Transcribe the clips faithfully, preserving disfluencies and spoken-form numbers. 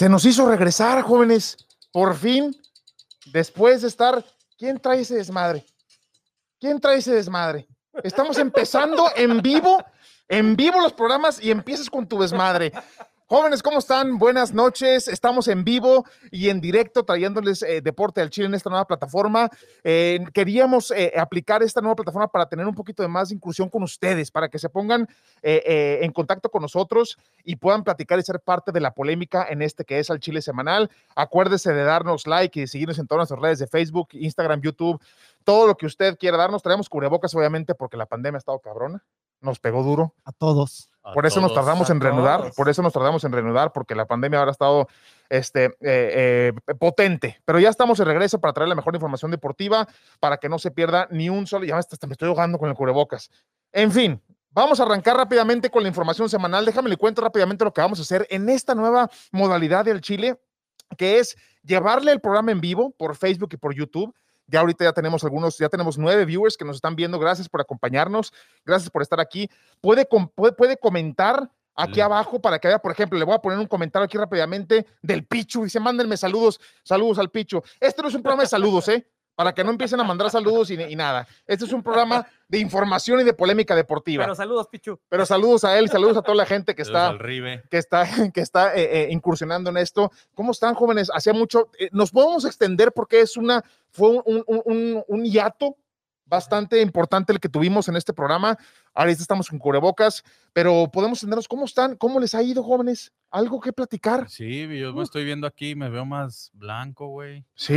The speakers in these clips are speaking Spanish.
Se nos hizo regresar, jóvenes. Por fin, después de estar... ¿Quién trae ese desmadre? ¿Quién trae ese desmadre? Estamos empezando en vivo, en vivo los programas y empiezas con tu desmadre. Jóvenes, ¿cómo están? Buenas noches. Estamos en vivo y en directo trayéndoles eh, Deporte al Chile en esta nueva plataforma. Eh, queríamos eh, aplicar esta nueva plataforma para tener un poquito de más inclusión con ustedes, para que se pongan eh, eh, en contacto con nosotros y puedan platicar y ser parte de la polémica en este que es Al Chile Semanal. Acuérdese de darnos like y de seguirnos en todas nuestras redes de Facebook, Instagram, YouTube, todo lo que usted quiera darnos. Traemos cubrebocas, obviamente, porque la pandemia ha estado cabrona. Nos pegó duro. A todos. Por eso nos tardamos en reanudar, por eso nos tardamos en reanudar, porque la pandemia ahora ha estado este, eh, eh, potente. Pero ya estamos de regreso para traer la mejor información deportiva, para que no se pierda ni un solo... Ya hasta me estoy ahogando con el cubrebocas. En fin, vamos a arrancar rápidamente con la información semanal. Déjame le cuento rápidamente lo que vamos a hacer en esta nueva modalidad del Chile, que es llevarle el programa en vivo por Facebook y por YouTube. Ya ahorita ya tenemos algunos, ya tenemos nueve viewers que nos están viendo. Gracias por acompañarnos. Gracias por estar aquí. Puede, puede, puede comentar aquí sí. abajo para que vea, por ejemplo, le voy a poner un comentario aquí rápidamente del Pichu. Dice, mándenme saludos, saludos al Pichu. Este no es un programa de saludos, ¿eh? Para que no empiecen a mandar saludos y, y nada. Este es un programa de información y de polémica deportiva. Pero saludos, Pichu. Pero saludos a él, saludos a toda la gente que está, Ribe. que está, que está eh, eh, incursionando en esto. ¿Cómo están, jóvenes? Hacía mucho, eh, nos podemos extender porque es una, fue un, un, un, un hiato bastante importante el que tuvimos en este programa. Ahorita estamos con cubrebocas, pero podemos entendernos. ¿Cómo están? ¿Cómo les ha ido, jóvenes? ¿Algo que platicar? Sí, yo me estoy viendo aquí, me veo más blanco, güey. Sí,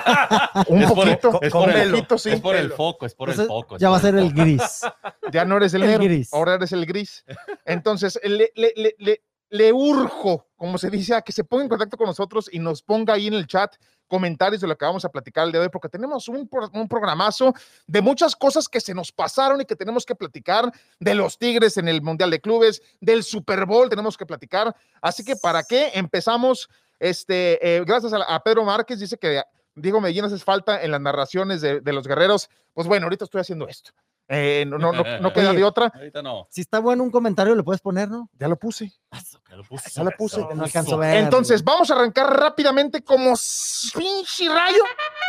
un es poquito. Por, es, por el, poquito, sí. es por el foco, es por Entonces, el foco. Ya va a ser el gris. Ya no eres el, el negro, gris. Ahora eres el gris. Entonces, le, le, le, le, le urjo, como se dice, a que se ponga en contacto con nosotros y nos ponga ahí en el chat comentarios de lo que vamos a platicar el día de hoy, porque tenemos un, un programazo de muchas cosas que se nos pasaron y que tenemos que platicar, de los Tigres en el Mundial de Clubes, del Super Bowl tenemos que platicar, así que ¿para qué? Empezamos, este, eh, gracias a, a Pedro Márquez, dice que Diego Medellín hace falta en las narraciones de, de los guerreros. Pues bueno, ahorita estoy haciendo esto. Eh, no, no, no, no queda Oye, de otra. Ahorita no. Si está bueno un comentario, lo puedes poner, ¿no? Ya lo puse. Ya lo puse. Ya lo puse. No alcanzo a ver. Entonces, vamos a arrancar rápidamente como pinche rayo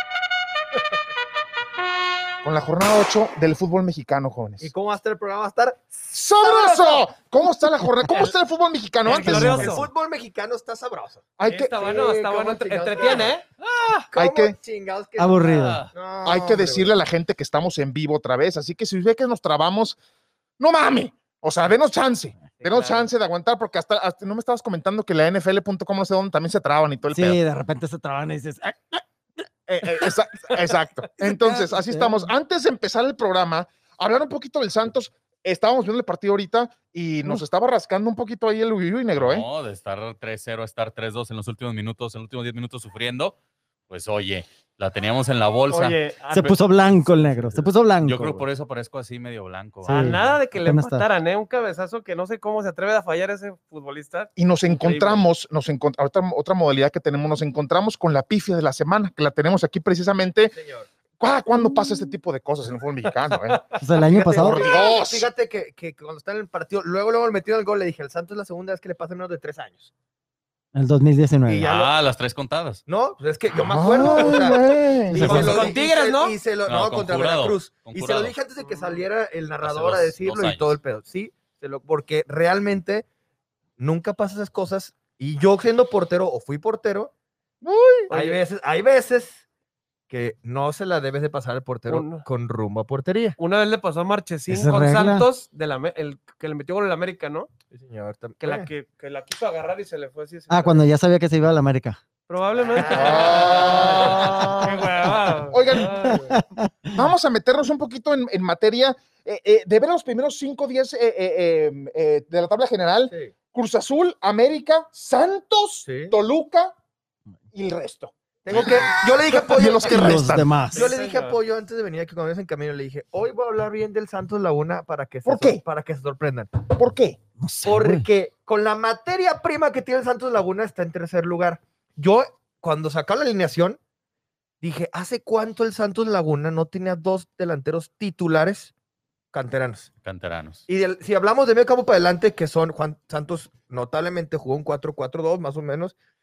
con la jornada ocho del fútbol mexicano, jóvenes. ¿Y cómo va a estar el programa? Va a estar ¡sabroso! ¿Cómo está la jornada? ¿Cómo está el fútbol mexicano? Antes, el fútbol mexicano está sabroso. Hay que, está bueno, está bueno, entretiene, ¿eh? Hay que, que aburrido. No, hay que decirle a la gente que estamos en vivo otra vez, así que si ve que nos trabamos, no mames. O sea, denos chance, denos claro. chance de aguantar, porque hasta, hasta no me estabas comentando que la N F L punto com no sé dónde también se traban y todo el sí, pedo. Sí, de repente se traban y dices... ¡ay! Eh, eh, exa exacto. Entonces, así estamos. Antes de empezar el programa, hablar un poquito del Santos. Estábamos viendo el partido ahorita y nos estaba rascando un poquito ahí el uyuy negro, ¿eh? No, de estar tres cero a estar tres dos en los últimos minutos, en los últimos diez minutos sufriendo. Pues oye, la teníamos en la bolsa. Oye, se puso blanco el negro, se puso blanco. Yo creo que por eso parezco así medio blanco. Sí, a nada de que le empataran, ¿eh? Un cabezazo que no sé cómo se atreve a fallar ese futbolista. Y nos encontramos, nos encont otra, otra modalidad que tenemos, nos encontramos con la pifia de la semana, que la tenemos aquí precisamente. Señor. ¿Cuándo pasa este tipo de cosas en el fútbol mexicano? Eh? Pues el año fíjate, pasado. Fíjate, fíjate que, que cuando está en el partido, luego, luego le metieron el gol, le dije, el Santos es la segunda vez que le pasa menos de tres años. El dos mil diecinueve. Ah, lo... las tres contadas. No, pues es que yo me acuerdo. Oh, o sea, y con, con Tigres, ¿no? Y se lo, no, no contra jurado, Veracruz. Y se lo dije antes de que saliera el narrador dos, a decirlo y todo el pedo. Sí, se lo, porque realmente nunca pasa esas cosas. Y yo siendo portero, o fui portero, Uy, hay veces, hay veces que no se la debes de pasar al portero Uno. con rumbo a portería. Una vez le pasó a Marchesín con regla? Santos, de la, el que le metió gol en la América, ¿no? Sí, señor. Que la, que, que la quiso agarrar y se le fue así. Ah, cuando ya sabía que se iba a la América. Probablemente. Ah. Oigan, vamos a meternos un poquito en, en materia eh, eh, de ver los primeros cinco días eh, eh, eh, de la tabla general. Sí. Cruz Azul, América, Santos, sí. Toluca y el resto. Tengo que, yo le dije a Pollo, los que los demás. Yo le dije a Pollo antes de venir aquí cuando ibas en camino, le dije, hoy voy a hablar bien del Santos Laguna para que se, ¿Por qué? para que se sorprendan. ¿Por qué? No sé, Porque güey. con la materia prima que tiene el Santos Laguna está en tercer lugar. Yo, cuando sacó la alineación, dije, ¿hace cuánto el Santos Laguna no tenía dos delanteros titulares canteranos? Canteranos. Y del, si hablamos de medio campo para adelante, que son Juan Santos, notablemente jugó un cuatro cuatro dos, más o menos.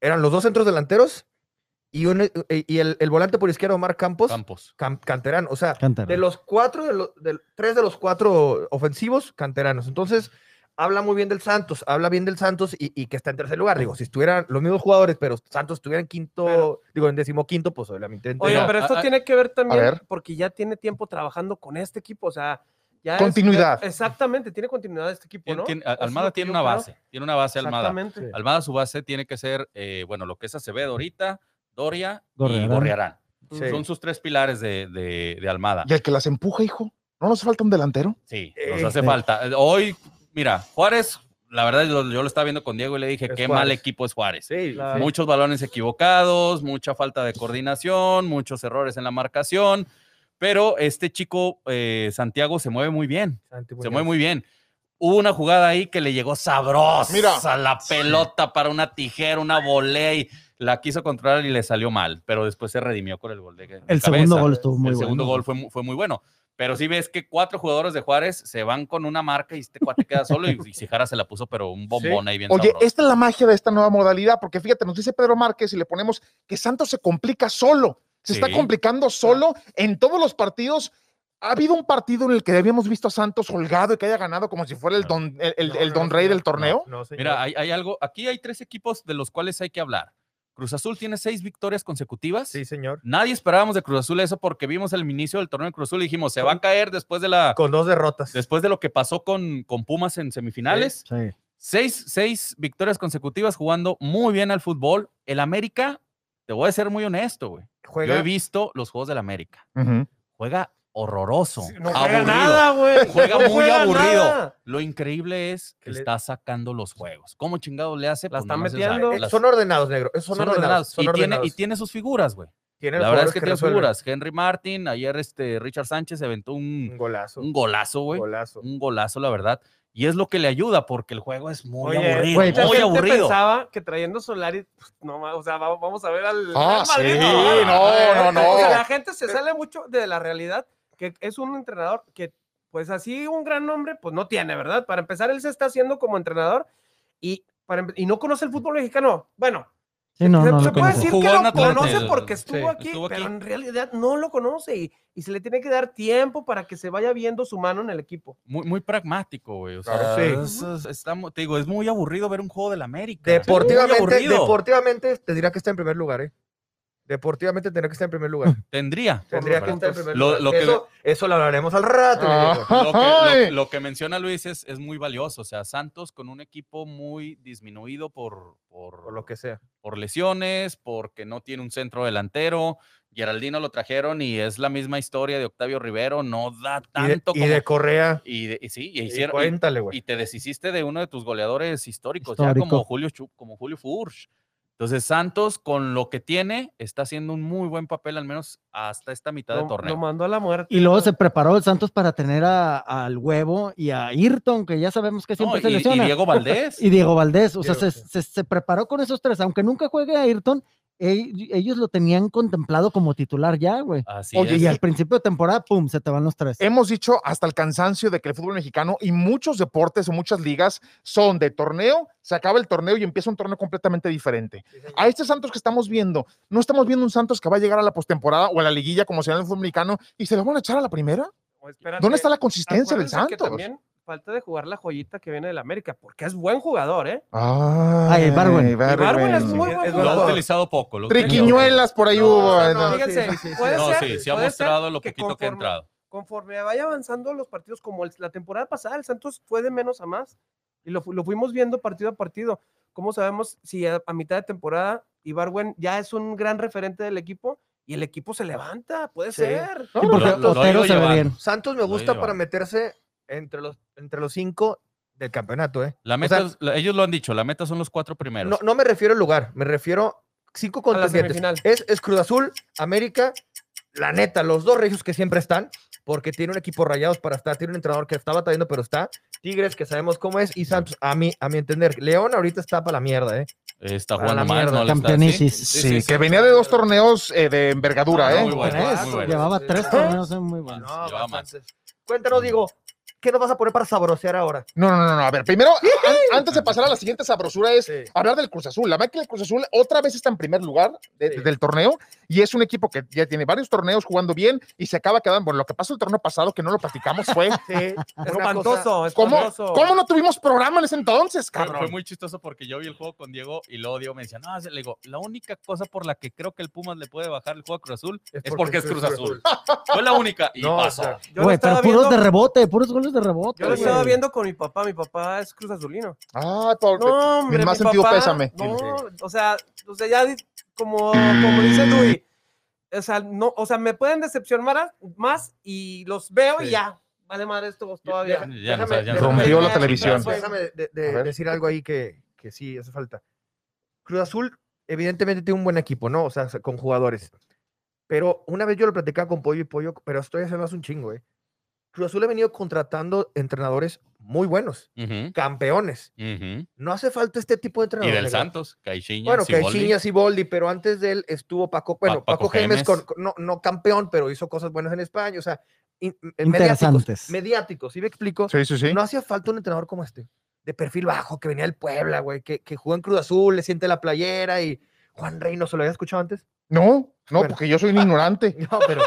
eran los dos centros delanteros y, un, y el, el volante por izquierda, Omar Campos, Campos. Cam, canterano. O sea, Canterano. de los cuatro, de los, de, tres de los cuatro ofensivos, canteranos. Entonces, habla muy bien del Santos, habla bien del Santos y, y que está en tercer lugar. Digo, si estuvieran los mismos jugadores, pero Santos estuviera en quinto, pero, digo, en decimoquinto, pues obviamente. Oye, pero esto a, tiene que ver también ver. porque ya tiene tiempo trabajando con este equipo, o sea, ya continuidad. Es, exactamente, tiene continuidad este equipo, tiene, ¿no? Tiene, Almada tiene una base, creo. tiene una base Almada. Sí. Almada, su base tiene que ser, eh, bueno, lo que es Acevedo ahorita, Doria Gorriarán. y Gorriarán. Sí. Son sus tres pilares de, de, de Almada. Y el que las empuja, hijo. ¿No nos falta un delantero? Sí, Eh, nos hace eh. falta. Hoy, mira, Juárez, la verdad, yo, yo lo estaba viendo con Diego y le dije, es qué Juárez. mal equipo es Juárez. Sí, Claro. Muchos balones equivocados, mucha falta de coordinación, muchos errores en la marcación, pero este chico, eh, Santiago, se mueve muy bien. Santi, Se mueve muy bien. Hubo una jugada ahí que le llegó sabrosa Mira. a la pelota para una tijera, una volea y la quiso controlar y le salió mal, pero después se redimió con el gol de, de El cabeza. segundo gol estuvo muy el bueno. El segundo gol fue, fue muy bueno. Pero sí ves que cuatro jugadores de Juárez se van con una marca y este cuate queda solo y, y Sijara se la puso, pero un bombón sí. ahí bien Oye, sabroso. esta es la magia de esta nueva modalidad, porque fíjate, nos dice Pedro Márquez y le ponemos que Santos se complica solo. Se sí. está complicando solo en todos los partidos. Ha habido un partido en el que habíamos visto a Santos holgado y que haya ganado como si fuera el don, el, el, no, el don no, rey no, del torneo. No, no, Mira, hay, hay algo, aquí hay tres equipos de los cuales hay que hablar. Cruz Azul tiene seis victorias consecutivas. Sí, señor. Nadie esperábamos de Cruz Azul eso porque vimos el inicio del torneo de Cruz Azul y dijimos, se va a caer después de la... Con dos derrotas. Después de lo que pasó con, con Pumas en semifinales. Sí, sí. Seis, seis victorias consecutivas jugando muy bien al fútbol. El América, te voy a ser muy honesto, güey. Yo he visto los juegos del América. Uh-huh. Juega horroroso. No juega aburrido. Nada, güey. Juega no muy juega aburrido. Nada. Lo increíble es que le... está sacando los juegos. ¿Cómo chingado le hace? La Pues están no metiendo. Las... Son ordenados, negro. Son, son ordenados. ordenados. Son y, ordenados. Tiene, y tiene sus figuras, güey. Tiene la verdad es que, que tiene resuelven. figuras. Henry Martin, ayer este Richard Sánchez se aventó un, un golazo. Un golazo, güey. Golazo. Un golazo, la verdad. Y es lo que le ayuda, porque el juego es muy Oye, aburrido. Güey, muy gente aburrido. Pensaba que trayendo Solari, pues, no, o sea, vamos a ver al. Ah, al sí, Madrid, no, no, no. O sea, la gente se sale mucho de la realidad, que es un entrenador que, pues así, un gran nombre, pues no tiene, ¿verdad? Para empezar, él se está haciendo como entrenador y, para, y no conoce el fútbol mexicano. Bueno. Sí, no, se, no se lo puede conoce. decir Jugó que en lo Atlante, conoce el- porque estuvo, sí, aquí, estuvo aquí. pero en realidad no lo conoce y, y se le tiene que dar tiempo para que se vaya viendo su mano en el equipo. Muy, muy pragmático, güey. O sea, Claro, sí. es- es- está mu- te digo, es muy aburrido ver un juego del América. Deportivamente, Muy aburrido. deportivamente te dirá que está en primer lugar, ¿eh? Deportivamente tendría que estar en primer lugar. Tendría. Tendría Por que lo estar en pronto. primer Lo- lugar. lo que- eso, eso lo hablaremos al rato. Ah. mi viejo. Lo que, Ay. lo- lo que menciona Luis es, es muy valioso. O sea, Santos con un equipo muy disminuido por, por, Por lo que sea. por lesiones, porque no tiene un centro delantero. Geraldino lo trajeron y es la misma historia de Octavio Rivero. No da Y de, tanto y como... de Correa. y de- y sí, y Y hicieron, y- cuéntale, y, güey. te deshiciste de uno de tus goleadores históricos, ya Histórico. como Julio, Chu- como Julio Furch. Entonces, Santos, con lo que tiene, está haciendo un muy buen papel, al menos hasta esta mitad de Lo, torneo. lo mandó a la muerte. Y luego se preparó el Santos para tener a- al Huevo y a Ayrton, que ya sabemos que No, siempre y, se y lesiona. Diego Valdés. Y Diego Valdés, o sea, Diego, se, sí. se- se preparó con esos tres, aunque nunca juegue a Ayrton, e- ellos lo tenían contemplado como titular ya, güey. Así Oye, es. Y al principio de temporada, pum, se te van los tres. Hemos dicho hasta el cansancio de que el fútbol mexicano y muchos deportes o muchas ligas son de torneo, se acaba el torneo y empieza un torneo completamente diferente. A este Santos que estamos viendo, no estamos viendo un Santos que va a llegar a la postemporada o a la liguilla como se llama en el fútbol mexicano y se lo van a echar a la primera. O espérate, ¿Dónde está la consistencia del acuérdense que Santos? también falta de jugar la joyita que viene del América, porque es buen jugador, ¿eh? Ay, Ay, Ibargüen. Ibargüen es muy Es- buen es Lo ha jugador. utilizado poco. Lo ha utilizado Triquiñuelas por ahí No, hubo. no, ¿no? no, Fíjense, sí, sí, sí. puede poco. No, ser, sí, sí ha puede mostrado ser lo que poquito que ha conforme- entrado. Conforme vaya avanzando los partidos, como el- la temporada pasada, el Santos fue de menos a más y lo, fu- lo fuimos viendo partido a partido. ¿Cómo sabemos si a, a mitad de temporada Ibargüen ya es un gran referente del equipo y el equipo se levanta? Puede Sí. ser. Sí, porque Lo- lo- lo ha Otero ido se ve llevando. bien. Santos me Lo gusta lleva. para meterse entre los, entre los cinco del campeonato, ¿eh? La O meta, sea, es- la- ellos lo han dicho, la meta son los cuatro primeros. No, no me refiero al lugar, me refiero cinco A la contendientes. semifinal. Es, es Cruz Azul, América, la neta, los dos regios que siempre están, porque tiene un equipo rayados para estar, tiene un entrenador que está batallando, pero está. Tigres, que sabemos cómo es, y Santos, a mí, a mi entender. León ahorita está para la mierda, ¿eh? Está A jugando la mal, mierda. ¿no? Le está- Campeonitis. Sí, que venía de dos torneos eh, de envergadura, Ah, ¿eh? muy bueno, Tres, muy bueno. Llevaba Sí. tres torneos eh, muy buenos. No, Lleva bastantes. Cuéntanos, digo, ¿qué nos vas a poner para sabrosear ahora? No, no, no, no. A ver, primero, an- antes de pasar a la siguiente sabrosura es Sí. hablar del Cruz Azul. La verdad que el Cruz Azul otra vez está en primer lugar de- Sí. del torneo y es un equipo que ya tiene varios torneos jugando bien y se acaba quedando. Bueno, lo que pasó el torneo pasado, que no lo platicamos, fue Sí, una Espantoso, cosa- ¿cómo, espantoso. ¿cómo no tuvimos programa en ese entonces, Fue, cabrón? fue muy chistoso porque yo vi el juego con Diego y luego Diego me decía, no, le digo, la única cosa por la que creo que el Pumas le puede bajar el juego a Cruz Azul es, porque es Cruz Azul. Fue la única y No, pasó. o sea, Yo lo Güey, estaba pero puros viendo- de rebote, puros goles de rebote. Yo lo güey. estaba viendo con mi papá, mi papá es Cruz Azulino. Ah, por, No, hombre, mi más mi sentido papá, pésame. No, o sea, o sea, ya di- como, como dice Luis, o sea, no, o sea, me pueden decepcionar más, más y los veo Sí. y ya, vale madre esto todavía. Deja- Ya no déjame- sabes, ya no déjame- Rompió la déjame- televisión. Déjame de- de- A ver. decir algo ahí que, que sí hace falta. Cruz Azul, evidentemente, tiene un buen equipo, ¿no? O sea, con jugadores. Pero una vez yo lo platicaba con Pollo y Pollo, pero estoy haciendo hace un chingo, ¿eh? Cruz Azul ha venido contratando entrenadores muy buenos, Ujú, campeones. ujú. No hace falta este tipo de Y entrenadores. del negro. Santos, Caixinha, Bueno, Siboldi. Caixinha, Siboldi, pero antes de él estuvo Paco, bueno, Pa- Paco Paco, Gémez, Gémez. con- con- no, no campeón, pero hizo cosas buenas en España, o sea, in- eh, mediáticos, Interesantes. mediáticos, ¿sí me explico? Sí, sí, sí. No hacía falta un entrenador como este, de perfil bajo, que venía del Puebla, güey, que, que jugó en Cruz Azul, le siente la playera y Juan Reynoso, ¿lo había escuchado antes? No, no, Bueno. porque yo soy un ignorante. No, pero...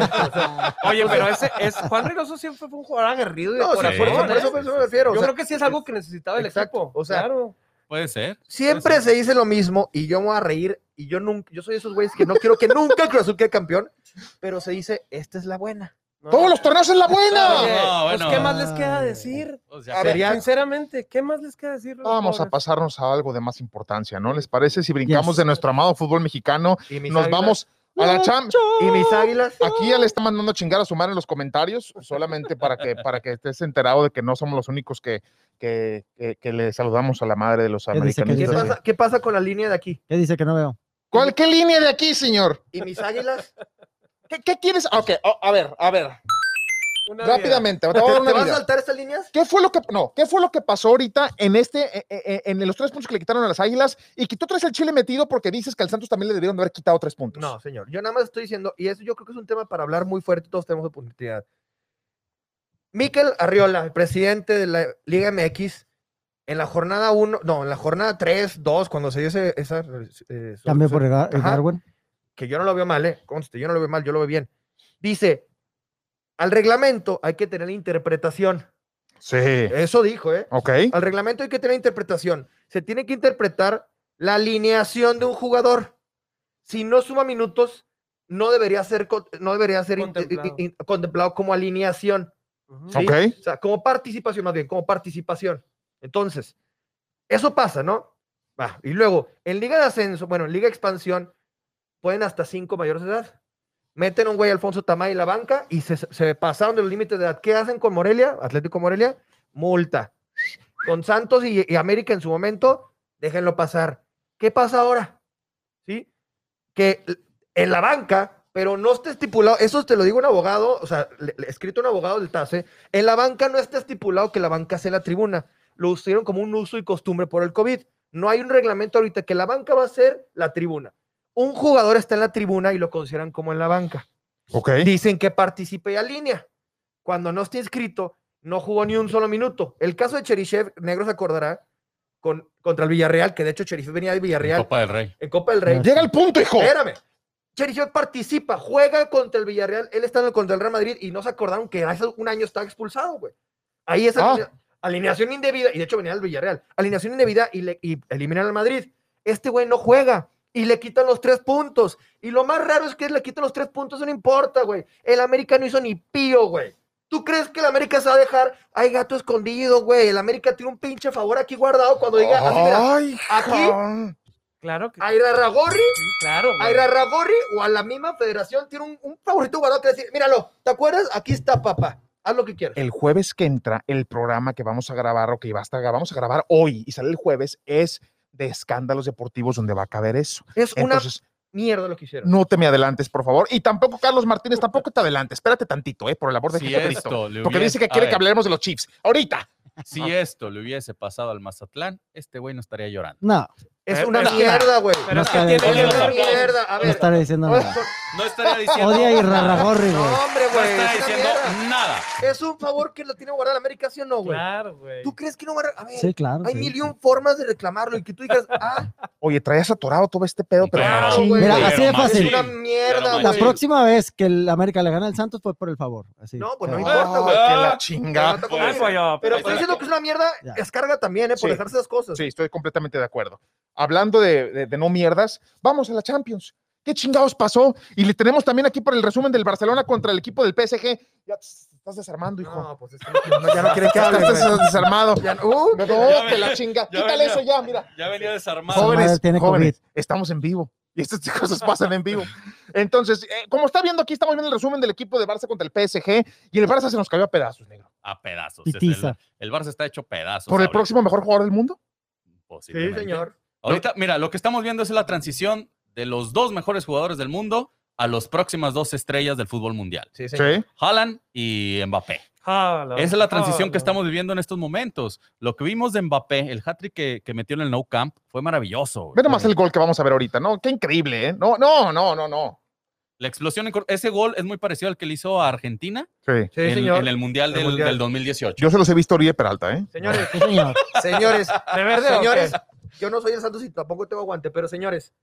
Oye, pero ese es Juan Reynoso siempre fue un jugador aguerrido y de no, sí, corazón, por, eso, por ¿eh? eso, por eso me refiero. o Yo sea, creo que sí es algo que necesitaba el exacto, equipo. o sea, claro. Puede ser. siempre puede ser. se dice lo mismo y yo me voy a reír y yo nunca, yo soy de esos güeyes que no quiero que nunca el Cruz Azul quede campeón, pero se dice, esta es la buena. No. Todos los torneos en la buena. Oye, No, pues, bueno. ¿qué más les queda decir? O sea, A ver, ya- Sinceramente, ¿qué más les queda decir? los Vamos a pobres? pasarnos a algo de más importancia, ¿no? ¿Les parece? Si brincamos Yes. de nuestro amado fútbol mexicano, Y mis nos águilas- vamos a la Cham. Y mis águilas... Aquí ya le está mandando a chingar a su madre en los comentarios, solamente para que, para que estés enterado de que no somos los únicos que, que, que, que le saludamos a la madre de los ¿Qué dice, qué ¿Qué americanistas. dice? pasa, ¿Qué pasa con la línea de aquí? ¿Qué dice que no veo? ¿Cuál, qué línea de aquí, señor? ¿Y mis águilas? ¿Qué, qué quieres? Ok, oh, a ver, a ver, Una vida. rápidamente, te ¿Te, voy a dar te una vas a vida. saltar estas líneas? ¿Qué fue lo que no? ¿Qué fue lo que pasó ahorita en este eh, eh, en los tres puntos que le quitaron a las Águilas y que tú traes el Chile metido porque dices que al Santos también le debieron de haber quitado tres puntos? No, señor. Yo nada más estoy diciendo, y eso yo creo que es un tema para hablar muy fuerte, todos tenemos oportunidad. Mikel Arriola, el presidente de la Liga M X, en la jornada uno, no, en la jornada tres, dos, cuando se dio ese, esa... eh, so- Cambio so- por Edgar- Ajá, Darwin. que yo no lo veo mal, ¿eh? Conste, yo no lo veo mal, yo lo veo bien. Dice, al reglamento hay que tener interpretación. Sí. Eso dijo, ¿eh? Ok. Al reglamento hay que tener interpretación. Se tiene que interpretar la alineación de un jugador. Si no suma minutos, no debería ser, co- no debería ser in- Contemplado. in- in- contemplado como alineación. Ujú. ¿sí? Ok. O sea, como participación, más bien, como participación. Entonces, eso pasa, ¿no? Va. Y luego, en Liga de Ascenso, bueno, en Liga de Expansión, pueden hasta cinco mayores de edad. Meten a un güey Alfonso Tamay en la banca y se, se pasaron de los límites de edad. ¿Qué hacen con Morelia? Atlético Morelia, multa. Con Santos y, y América en su momento, déjenlo pasar. ¿Qué pasa ahora? ¿Sí? Que en la banca, pero no está estipulado, eso te lo digo un abogado, o sea, le- le- escrito un abogado del T A S E, en la banca no está estipulado que la banca sea la tribuna. Lo usaron como un uso y costumbre por el COVID. No hay un reglamento ahorita que la banca va a ser la tribuna. Un jugador está en la tribuna y lo consideran como en la banca. Ok. Dicen que participe y alinea. Cuando no esté inscrito, no jugó ni un solo minuto. El caso de Cherichev, Negro se acordará, con, contra el Villarreal, que de hecho Cherichev venía de Villarreal Copa del Rey. en Copa del Rey. Llega el punto, hijo. Espérame. Cherichev participa, juega contra el Villarreal, él está en el contra el Real Madrid y no se acordaron que hace un año estaba expulsado, güey. Ahí es Ah. alinea- alineación indebida, y de hecho venía del Villarreal, alineación indebida y, le, y eliminan al Madrid. Este güey no juega y le quitan los tres puntos. Y lo más raro es que le quitan los tres puntos, no importa, güey. El América no hizo ni pío, güey. ¿Tú crees que el América se va a dejar? Hay gato escondido, güey. El América tiene un pinche favor aquí guardado cuando diga, así, mira, Ay, aquí- cabrón. Claro que a Irarragorri sí, claro. a güey. Irarragorri o a la misma federación tiene un, un favorito guardado que decir, míralo, ¿te acuerdas? Aquí está, papá, haz lo que quieras. El jueves que entra, el programa que vamos a grabar o que va a estar, vamos a grabar hoy y sale el jueves es de escándalos deportivos donde va a caber eso. Es una Entonces, mierda lo que hicieron. no te me adelantes, por favor. Y tampoco, Carlos Martínez, tampoco te adelantes. Espérate tantito, eh, por el amor de Si Jesucristo. esto le Porque hubiese- dice que a quiere ver, que hablemos de los Chiefs. Ahorita. Si esto le hubiese pasado al Mazatlán, este güey no estaría llorando. No, Es Eh, una pero- mierda, güey. Pero No es que está tiene bien. Es que una ver con- mierda. A no ver, estaré diciendo con, nada. no estaría diciendo Odia y rarragorri, güey. No, hombre, no güey. estaría es una diciendo mierda. nada. Es un favor que lo tiene guardado la América, ¿sí o no, güey? Claro, güey. ¿Tú crees que no va a... A ver, Sí, claro. hay sí. mil y un formas de reclamarlo y que tú digas, ah, Oye, traías atorado todo este pedo, pero Claro, chingue. güey. Mira, Pero así de machín. fácil. es una Pero mierda, La güey. próxima vez que el América le gana al Santos fue por el favor. Así. No, pues no Ah, importa, güey. que Ah, la Pero chinga. no te Ay, conviene. pollo, Pero Ahí estoy está. diciendo que es una mierda, Ya. descarga también, ¿eh? Por Sí. dejarse esas cosas. Sí, estoy completamente de acuerdo. Hablando de, de- de no mierdas, vamos a la Champions. ¿Qué chingados pasó? Y le tenemos también aquí por el resumen del Barcelona contra el equipo del P S G. Ya te estás desarmando, hijo. No, pues es que no, ya no quieren que hable, Estás güey. desarmado. Ya no- uh, No, Ya te la venía- chinga. ya Quítale venía. eso ya, mira. Ya venía desarmado. Joven. Jóvenes, madre tiene jóvenes, estamos en vivo. Y estas cosas pasan en vivo. Entonces, eh, como está viendo aquí, estamos viendo el resumen del equipo de Barça contra el P S G. Y el Barça se nos cayó a pedazos, negro. A pedazos. Es Pitiza. El, el Barça está hecho pedazos. ¿Por el ahorita, próximo mejor jugador del mundo? sí, posiblemente. señor. Ahorita, mira, lo que estamos viendo es la transición de los dos mejores jugadores del mundo a las próximas dos estrellas del fútbol mundial. Sí, señor. Sí. Haaland y Mbappé. Jalo, Esa es la transición jalo. que estamos viviendo en estos momentos. Lo que vimos de Mbappé, el hat-trick que, que metió en el No Camp, fue maravilloso. güey. Ve nomás el gol que vamos a ver ahorita, ¿no? Qué increíble, ¿eh? No, no, no, no, no. La explosión, en cor- ese gol es muy parecido al que le hizo a Argentina Sí. Sí, en, señor. en el Mundial, El del, Mundial. del dos mil dieciocho. Yo se los he visto a Oribe Peralta, ¿eh? Señores, Sí, señor. señores, ¿De verde o señores, qué? yo no soy el Santos y tampoco tengo aguante, pero señores,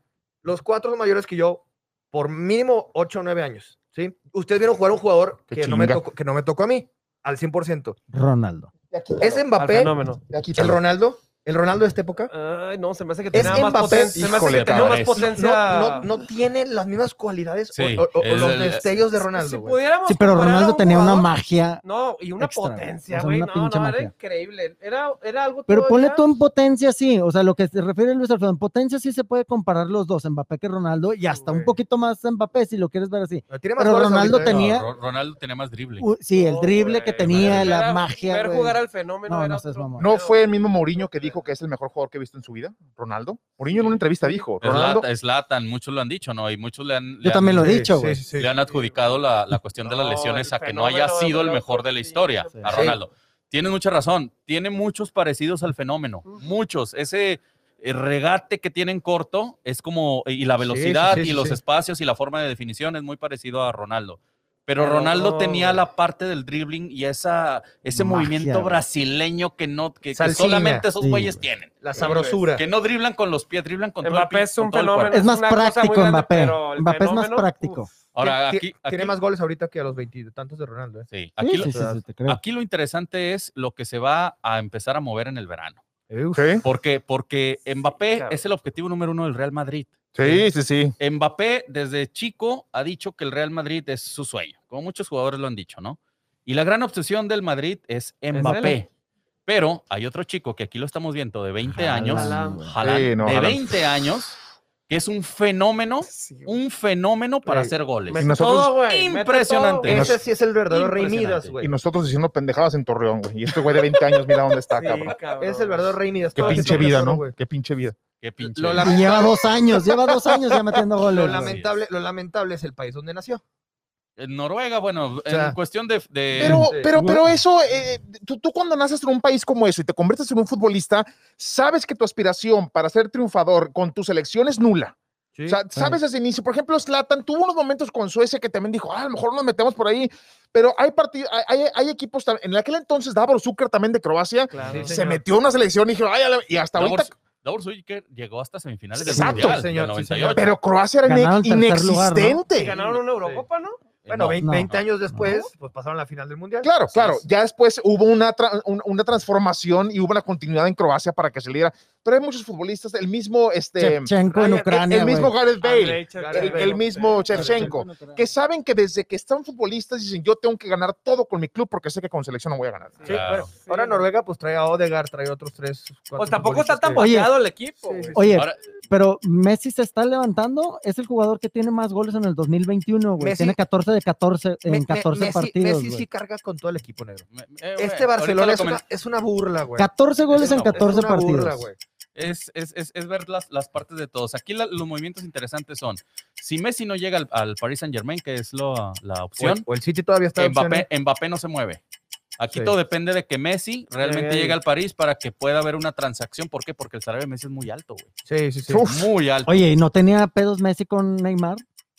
los cuatro son mayores que yo por mínimo ocho o nueve años, ¿sí? Ustedes vieron jugar a un jugador Qué que no, me chinga. tocó, que no me tocó a mí, al cien por ciento. Ronaldo. Es Al Mbappé, fenómeno. el Ronaldo, el Ronaldo de esta época. Ay, no, se me hace que Es tenía más Mbappé. potencia. Se me hace Híjole, que tenía cabrón. más Es- potencia. No, no, no tiene las mismas cualidades Sí, o, o- o es los el- destellos de Si Ronaldo, güey. pudiéramos Sí, pero comparar a Ronaldo un tenía una jugador- magia. No, y una extra, potencia, o sea, güey. una No, pinche no, era magia. increíble. Era, era algo Pero ponle todavía- tú en potencia, sí. O sea, lo que se refiere Luis Alfredo, en potencia sí se puede comparar los dos, Mbappé que Ronaldo, y hasta un Güey. poquito más Mbappé, si lo quieres ver así. Tiene más Pero goles Ronaldo ahorita, ¿eh? tenía- No, Ro- Ronaldo tenía más dribbling. Uh, sí, el No, drible güey, que tenía, ver- la ver- magia, Ver güey. jugar al fenómeno No, era no seas otro mamón. ¿No pedo, fue el güey. mismo Mourinho que dijo que es el mejor jugador que he visto en su vida? ¿Ronaldo? Mourinho en una entrevista dijo, Ronaldo. Zlatan, Zlatan, muchos lo han dicho, ¿no? Y muchos le han, le Yo han- también lo he Sí, dicho, sí, güey. sí, sí. le han adjudicado la, la cuestión de las No, lesiones el a que no haya fenómeno sido el de mejor de la sí, historia, sí. a Sí. Ronaldo. Tienes mucha razón, tiene muchos parecidos al fenómeno, muchos. Ese eh, regate que tiene en corto es como, y la Sí, sí, velocidad sí, y sí, los sí. espacios y la forma de definición es muy parecido a Ronaldo. Pero Pero Ronaldo no, tenía güey. la parte del dribbling y esa, ese Magia, movimiento güey. brasileño que no, que, que Salsina. solamente esos Sí, güeyes güey. tienen. La sabrosura. Que no driblan con los pies, driblan con todo el Mbappé pi- es un con todo el fenómeno. cuerpo. Es más una cosa muy práctico grande, Mbappé. pero el Mbappé es más fenómeno, práctico. uf. Ahora, Ti- aquí, ti- Tiene aquí- más goles ahorita que a los veintitantos de Ronaldo, ¿eh? sí, Sí, aquí, lo, sí, sí, sí, te creo. aquí lo interesante es lo que se va a empezar a mover en el verano. Uf. Sí, Porque, porque Mbappé claro. es el objetivo número uno del Real Madrid. sí, sí, sí. Mbappé desde chico ha dicho que el Real Madrid es su sueño, como muchos jugadores lo han dicho, ¿no? Y la gran obsesión del Madrid es Mbappé. él. Pero hay otro chico que aquí lo estamos viendo de veinte años, Haaland, güey. Haaland, Sí, no, de Haaland. veinte años, que es un fenómeno, un fenómeno para Güey, hacer goles. Mete nosotros- todo, güey, mete Impresionante. todo, nos- Ese sí es el verdadero Rey Impresionante. Midas, güey. Y nosotros diciendo pendejadas en Torreón, güey. Y este güey de veinte años, mira dónde está, Sí, cabrón. cabrón. Es el verdadero Rey Midas. Qué Todo pinche ese vida, tesoro, ¿no? güey. Qué pinche vida. Qué pinche. Lo Y lamento- lleva dos años, lleva dos años ya metiendo goles. Lo güey. lamentable, lo lamentable es el país donde nació. En Noruega, bueno, sea, en cuestión de... de- Pero, Sí. pero, pero eso, eh, tú, tú cuando naces en un país como eso y te conviertes en un futbolista, sabes que tu aspiración para ser triunfador con tu selección es nula. O sea, sabes desde el inicio. Por ejemplo, Zlatan tuvo unos momentos con Suecia que también dijo, ah, a lo mejor nos metemos por ahí. Pero hay partidos, hay, hay, hay equipos, tam- en aquel entonces Davor Zucker también de Croacia, Claro. Sí, se señor. metió a una selección y dijo, ay, a la- y hasta Davor, ahorita. Davor Suiker llegó hasta semifinales del Exacto, Mundial señor, del sí, noventa y señor. ocho. Pero Croacia era Ganaron ine- tercer lugar, ¿no? inexistente. Y ganaron una Eurocopa, ¿no? Bueno, No, veinte, no, veinte no. años después, pues pasaron a la final del Mundial. Claro, Así claro. es. Ya después hubo una, tra- un- una transformación y hubo una continuidad en Croacia para que se le diera. Pero hay muchos futbolistas, el mismo, este, Shevchenko en el- Ucrania, el mismo güey. Gareth Bale, Andrei Shevchenko. el, el mismo Shevchenko, en Ucrania. que saben que desde que están futbolistas dicen, yo tengo que ganar todo con mi club porque sé que con selección no voy a ganar. Sí, Claro. pues, sí. Ahora Noruega pues trae a Odegaard, trae otros tres. cuatro Pues tampoco está futbolistas tan que- Oye, vaciado el equipo, sí, güey. Oye, Ahora, pero Messi se está levantando, es el jugador que tiene más goles en el dos mil veintiuno, güey. Messi- Tiene catorce de catorce Me- en me- catorce Messi, partidos, Messi güey. sí carga con todo el equipo negro. me- eh, Este bueno, Barcelona ahorita es lo una, comen- es una burla, güey. catorce goles Es en una- catorce es una burla, partidos. güey. es, es, es, es ver las, las partes de todos. Aquí la- los movimientos interesantes son, si Messi no llega al, al Paris Saint Germain, que es lo- la O el, opción, o el City todavía está. de opción, Mbappé, ¿eh? Mbappé no se mueve. Aquí Sí. todo depende de que Messi realmente Llegue ahí. llegue al París para que pueda haber una transacción. ¿Por qué? Porque el salario de Messi es muy alto, güey. Sí, sí, sí. Uf. Muy alto. Oye, ¿y no tenía pedos Messi con Neymar?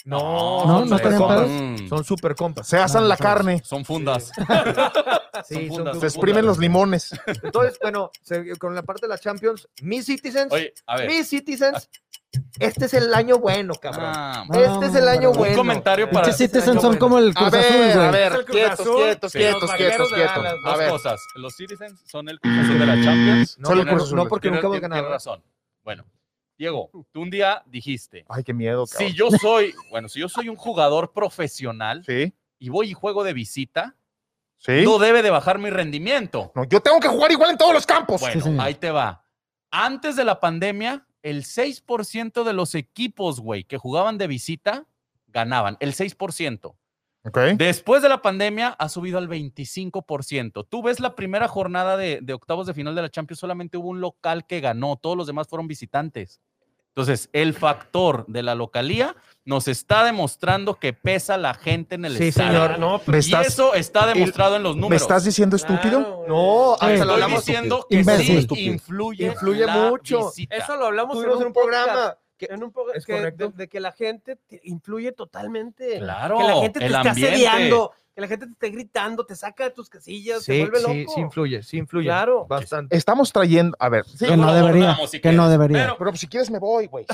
No, no, son no super tenían compas. pedos. Mm, Son super compas. Se asan No, la son- carne, son fundas. Sí, son son fundas. se super exprimen los limones. Entonces, bueno, se- con la parte de la Champions, mis Citizens, Oye, a ver. mis Citizens, este es el año bueno, cabrón. Ah, No, Este es el año hombre. bueno. Un comentario para- Pinches Este es el Citizens año son bueno. como el A Cruz ver, Azul, a güey. ver, Es el Cruz quietos, Azul, quietos, sí, quietos, los quietos, vaqueros de quietos. Dallas, A dos ver, cosas. Los Citizens son el Cruz Azul de la Champions. No, Solo el porque- Cruz Azul, no, güey. porque nunca hemos Tienes- ganado. tienes razón. Bueno, Diego, tú un día dijiste, ay, qué miedo, si cabrón. yo soy, bueno, si yo soy un jugador profesional Sí, y voy y juego de visita, sí. no debe de bajar mi rendimiento. No, yo tengo que jugar igual en todos los campos. Bueno, señor. ahí te va. Antes de la pandemia, el seis por ciento de los equipos, güey, que jugaban de visita, ganaban. El seis por ciento. Ok. Después de la pandemia, ha subido al veinticinco por ciento. Tú ves la primera jornada de, de octavos de final de la Champions, solamente hubo un local que ganó. Todos los demás fueron visitantes. Entonces, el factor de la localía nos está demostrando que pesa la gente en el Sí, estadio. señor. No, ¿Me Y estás, eso está demostrado en los números. ¿Me estás diciendo estúpido? claro, güey. No, Sí. hasta lo Estoy hablamos. diciendo que Imbécil. sí influye, Influye la mucho. visita. Eso lo hablamos en Tuvimos un, un programa. podcast, que- en un po- ¿Es que- correcto? de, de que la gente te influye totalmente. Claro, que la gente te el esté ambiente. asediando, que la gente te esté gritando, te saca de tus casillas, te Sí, vuelve sí, loco. sí influye, sí influye. Claro. Bastante. Estamos trayendo, a ver, sí, Que no Luego lo debería, abordamos si que no quieres, debería. pero- pero si quieres me voy, güey.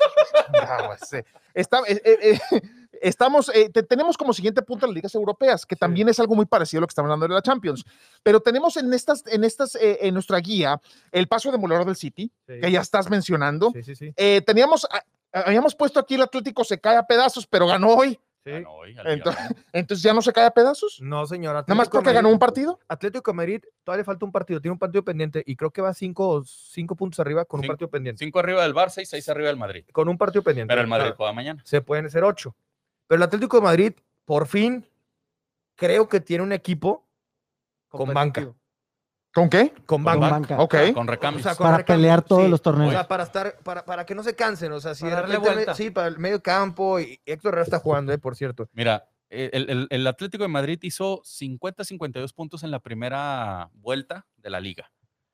Ah, güey, sí. Está- eh, eh, eh, estamos, eh, te- tenemos como siguiente punto las ligas europeas, que también es algo muy parecido a lo que estamos hablando de la Champions. Pero tenemos en estas, en estas, eh, en nuestra guía, el paso demoledor del City, Sí. que ya estás mencionando. Sí, sí, sí. Eh, teníamos, a- habíamos puesto aquí el Atlético se cae a pedazos, pero ganó hoy. Sí. Ah, no, hoy, al Entonces, Villarreal. entonces ya no se cae a pedazos. No, señor. Nada más Atlético porque de ganó Madrid- un partido. Atlético de Madrid todavía le falta un partido, tiene un partido pendiente y creo que va cinco, cinco puntos arriba con un Cinco. partido pendiente. Cinco arriba del Barça y seis arriba del Madrid. Con un partido pendiente. Pero el Madrid Ah, juega mañana. se pueden ser ocho. Pero el Atlético de Madrid, por fin, creo que tiene un equipo con banca. Competitivo. ¿Con qué? Con Con banca. banca. Ok. Con recambios. O sea, con Para recambio, pelear todos sí. los torneos. O sea, para estar, para, para que no se cansen. O sea, si Para de darle repente- vuelta. sí, para el medio campo. Y Héctor Herrera está jugando, eh, por cierto. Mira, el, el- el Atlético de Madrid hizo cincuenta a cincuenta y dos puntos en la primera vuelta de la liga.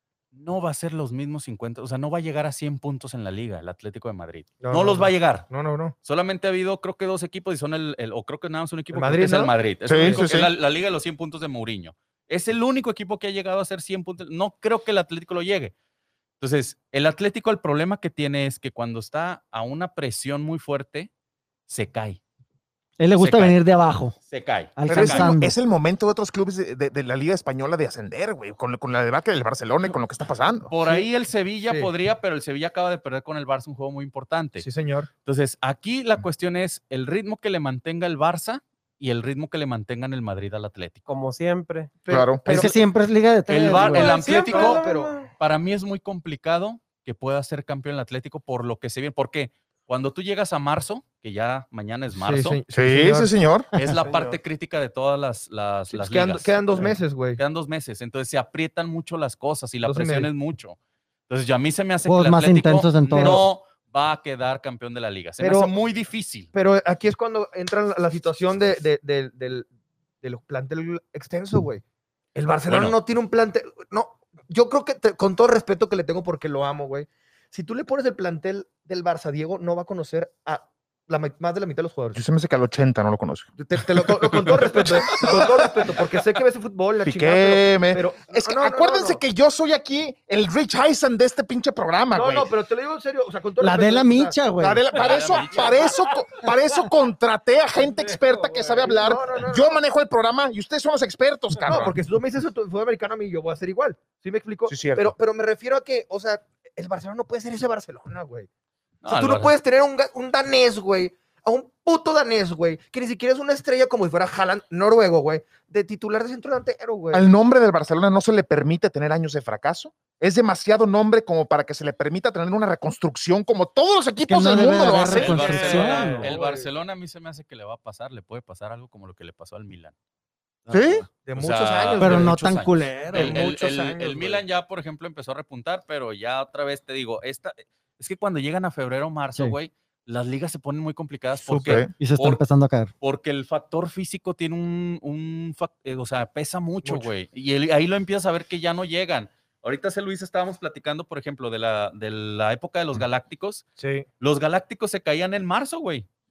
No va a ser los mismos cincuenta, o sea, no va a llegar a cien puntos en la liga el Atlético de Madrid. No, No, no, los no. va a llegar. No, no, no. Solamente ha habido, creo que dos equipos y son el, el- o creo que nada más un equipo ¿El creo que Madrid, es el no? Madrid. Es, Sí, el único sí, que sí. es la, la liga de los cien puntos de Mourinho. Es el único equipo que ha llegado a hacer cien puntos. No creo que el Atlético lo llegue. Entonces, el Atlético, el problema que tiene es que cuando está a una presión muy fuerte, se cae. Él le gusta Se cae. venir de abajo, Se cae. Pero es el, alcanzando. es el momento de otros clubes de, de- de la Liga Española de ascender, güey, con, con la debacle del Barcelona y con lo que está pasando. Por ahí el Sevilla Sí. podría, pero el Sevilla acaba de perder con el Barça un juego muy importante. Sí, señor. Entonces, aquí la cuestión es el ritmo que le mantenga el Barça y el ritmo que le mantengan el Madrid al Atlético. Como siempre. Pero- Claro. Es que siempre es liga de tres. El Bar- güey. el Siempre, Atlético, no, pero- no. Para mí es muy complicado que pueda ser campeón el Atlético por lo que se viene. Porque cuando tú llegas a marzo, que ya mañana es marzo, Sí, Sí, sí, señor. es la Señor. parte crítica de todas las, las, Sí, las pues quedan, ligas. quedan dos Sí. meses, güey. Quedan dos meses. Entonces se aprietan mucho las cosas y la Dos y presión medio. es mucho. Entonces, yo a mí se me hace Juegos que el más Atlético intensos en todo. no va a quedar campeón de la liga. Se Pero- me hace muy difícil. Pero aquí es cuando entra la, la situación de, de- de- del, del plantel extenso, güey. El Barcelona Bueno. no tiene un plantel. No, yo creo que, te- con todo el respeto que le tengo porque lo amo, güey. Si tú le pones el plantel del Barça, Diego no va a conocer a la, mi- más de la mitad de los Yo jugadores. se me hace que al ochenta no lo conozco. Te, te lo, con, con todo respeto, eh, con todo respeto, porque sé que ves el fútbol, la chingada, Piqué, me- pero, pero- Es que no, no, no, acuérdense no. que yo soy aquí el Rich Eisen de este pinche programa, No, güey. no, pero te lo digo en serio, o sea, con todo La respeto, de la o sea, micha, güey. Para, para eso, para, eso, co- para eso contraté a gente experta que sabe hablar. No, no, no, Yo manejo el programa y ustedes son los expertos, cabrón. No, porque si tú me dices eso, fue americano a mí, yo voy a hacer igual. ¿Sí me explico? Sí, cierto. pero, pero me refiero a que, o sea, el Barcelona no puede ser ese Barcelona, güey. O sea, No, tú el no Barça- puedes tener un, ga- un danés, güey, a un puto danés, güey, que ni siquiera es una estrella como si fuera Haaland, noruego, güey, de titular de centro delantero, güey. Al nombre del Barcelona no se le permite tener años de fracaso. Es demasiado nombre como para que se le permita tener una reconstrucción como todos los equipos no del debe mundo de lo haber hacen. El reconstrucción. Barcelona, No, el güey. Barcelona a mí se me hace que le va a pasar, le puede pasar algo como lo que le pasó al Milan. ¿Sí? De o muchos sea, años, Pero güey. no muchos tan años. culero. El, el- muchos el- años, el güey. Milan ya, por ejemplo, empezó a repuntar, pero ya otra vez te digo, esta, es que cuando llegan a febrero o marzo, Sí. güey, las ligas se ponen muy complicadas Súper. porque, Y se está Por- empezando a caer. porque el factor físico tiene un, un fac- eh, o sea, pesa mucho, Mucho. güey. Y el- ahí lo empiezas a ver que ya no llegan. Ahorita, hace Luis, estábamos platicando, por ejemplo, de la, de la época de los Galácticos. Sí. Los Galácticos se caían en marzo, güey.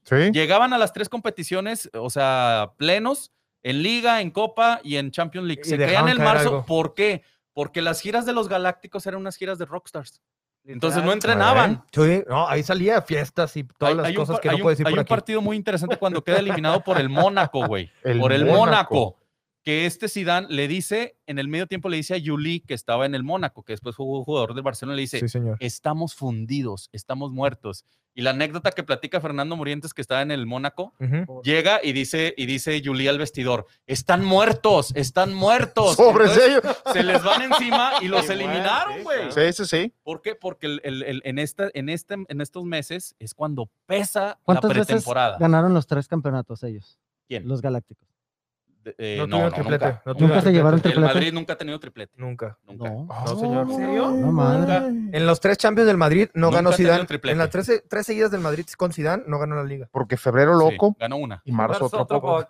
Sí. Llegaban a las tres competiciones, o sea, plenos, en Liga, en Copa y en Champions League. Y Se dejaban crean el caer marzo. algo. ¿Por qué? Porque las giras de los Galácticos eran unas giras de rockstars. Entonces Literal. no entrenaban. Sí, no, ahí salía fiestas y todas Hay- las hay un cosas par- que no hay un- puedes decir hay por un aquí. partido muy interesante cuando queda eliminado por el Mónaco, güey. El por el Mónaco. Mónaco. Que este Zidane le dice, en el medio tiempo le dice a Yuli, que estaba en el Mónaco, que después fue jugador del Barcelona, le dice, Sí, señor. estamos fundidos, estamos muertos. Y la anécdota que platica Fernando Murientes, que estaba en el Mónaco, Ujú. llega y dice, y dice Yuli al vestidor, están muertos, están muertos. Sobre Entonces, ello. se les van encima y los Sí, eliminaron, sí, güey. claro. Sí, sí, sí. ¿Por qué? Porque el- el- el- en, esta, en, este, en estos meses es cuando pesa la ¿Cuántas veces pretemporada. ganaron los tres campeonatos ellos? ¿Quién? Los Galácticos. De- eh, No no, tuvieron no, triplete. nunca. No ¿Nunca tuvieron se llevaron triplete. El triplete? Madrid nunca ha tenido triplete. Nunca. Nunca. No. No, señor. ¿En serio? No madre. En los tres Champions del Madrid no Nunca ganó ha tenido Zidane. triplete. En las tres, tres seguidas del Madrid con Zidane no ganó la liga. Porque febrero Sí, loco ganó una. y marzo otro poco.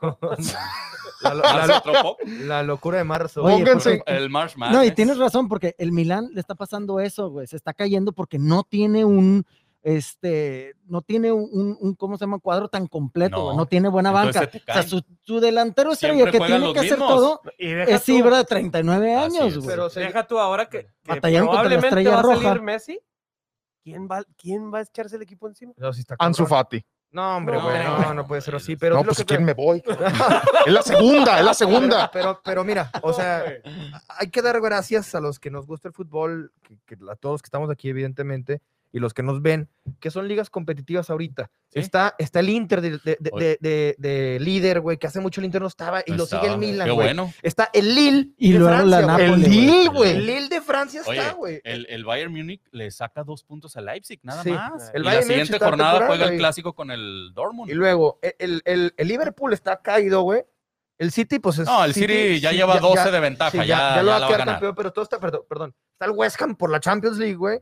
La, lo- Marzo la- otro poco. la locura de marzo. Oye, Pónganse. porque- El March No, y Madness. tienes razón, porque el Milán le está pasando eso, güey. Se está cayendo porque no tiene un, este, no tiene un, un- un, ¿cómo se llama? Cuadro tan completo, No. güey. No tiene buena Entonces banca. se te O sea, caen. su, su delantero estrella Siempre que juegan tiene los que hacer mismos. todo Y deja es tú- Ibra de treinta y nueve Así años, es. güey. Pero se- Deja tú ahora que, que Batallaron contra la probablemente Estrella va a Roja. salir Messi. ¿Quién va, ¿Quién va a echarse el equipo encima? No, sí está Ansu cabrón. Fati. No, hombre, No, güey. hombre, No, güey. no puede ser así. Pero No, es lo pues si que- quieren me voy. Es la segunda, es la segunda. Pero, pero mira, o sea, hay que dar gracias a los que nos gusta el fútbol, que, que a todos que estamos aquí, evidentemente, y los que nos ven, que son ligas competitivas ahorita. Sí. Está, está el Inter de, de, de- Oye. de- de- de líder, güey, que hace mucho el Inter no estaba, y No lo sigue el estaba. Milan, Qué güey. bueno. Está el Lille Y de luego la Francia, güey. Napoli, El güey. Lille, El güey. Lille de Francia Oye, está, güey. el, el Bayern Múnich le saca dos puntos a Leipzig, nada Sí. más. El y Bayern la Múnich siguiente está en jornada temporada, juega el güey. clásico con el Dortmund. Y luego, el, el, el- el Liverpool está caído, güey. El City, pues es. No, el City ya lleva doce de ventaja, sí, ya, ya, ya lo la va a va a quedar ganar. campeón, pero todo está, perdón, perdón. Está el West Ham por la Champions League, güey.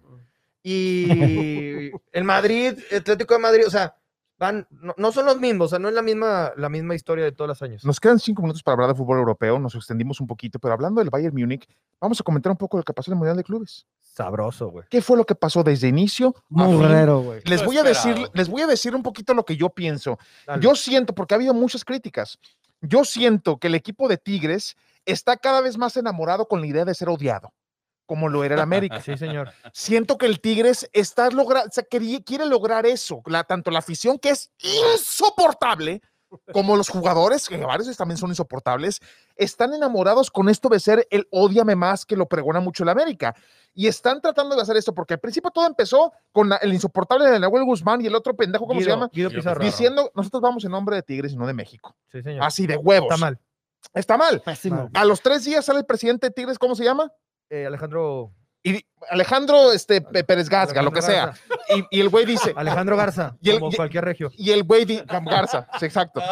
Y el Madrid, Atlético de Madrid, o sea, van, no, no son los mismos, o sea, no es la misma, la misma historia de todos los años. Nos quedan cinco minutos para hablar de fútbol europeo, nos extendimos un poquito, pero hablando del Bayern Múnich, vamos a comentar un poco lo que pasó en el Mundial de Clubes. Sabroso, güey. ¿Qué fue lo que pasó desde inicio a fin? Mugrero, güey. Les Lo voy a decir, esperado. les voy a decir un poquito lo que yo pienso. Dale. Yo siento, porque ha habido muchas críticas, yo siento que el equipo de Tigres está cada vez más enamorado con la idea de ser odiado, como lo era el América. Sí, señor. Siento que el Tigres está logra- o sea, quería- quiere lograr eso, la- tanto la afición, que es insoportable, como los jugadores, que varios veces también son insoportables, están enamorados con esto de ser el ódiame más, que lo pregona mucho el América. Y están tratando de hacer esto, porque al principio todo empezó con la- el insoportable de Nahuel Guzmán y el otro pendejo, ¿cómo Guido, se llama? Guido Guido Pizarro. Pizarro. Diciendo, nosotros vamos en nombre de Tigres y no de México. Sí, señor. Así de huevos. Está mal. Está mal. Pésimo. A los tres días sale el presidente de Tigres, ¿cómo se llama? Eh, Alejandro. Y Alejandro este, Pe- Pérez Gasga, lo que Alejandro sea. Y, y el güey dice, Alejandro Garza, Y el- como y- cualquier regio. y el güey dice, Garza, sí, exacto.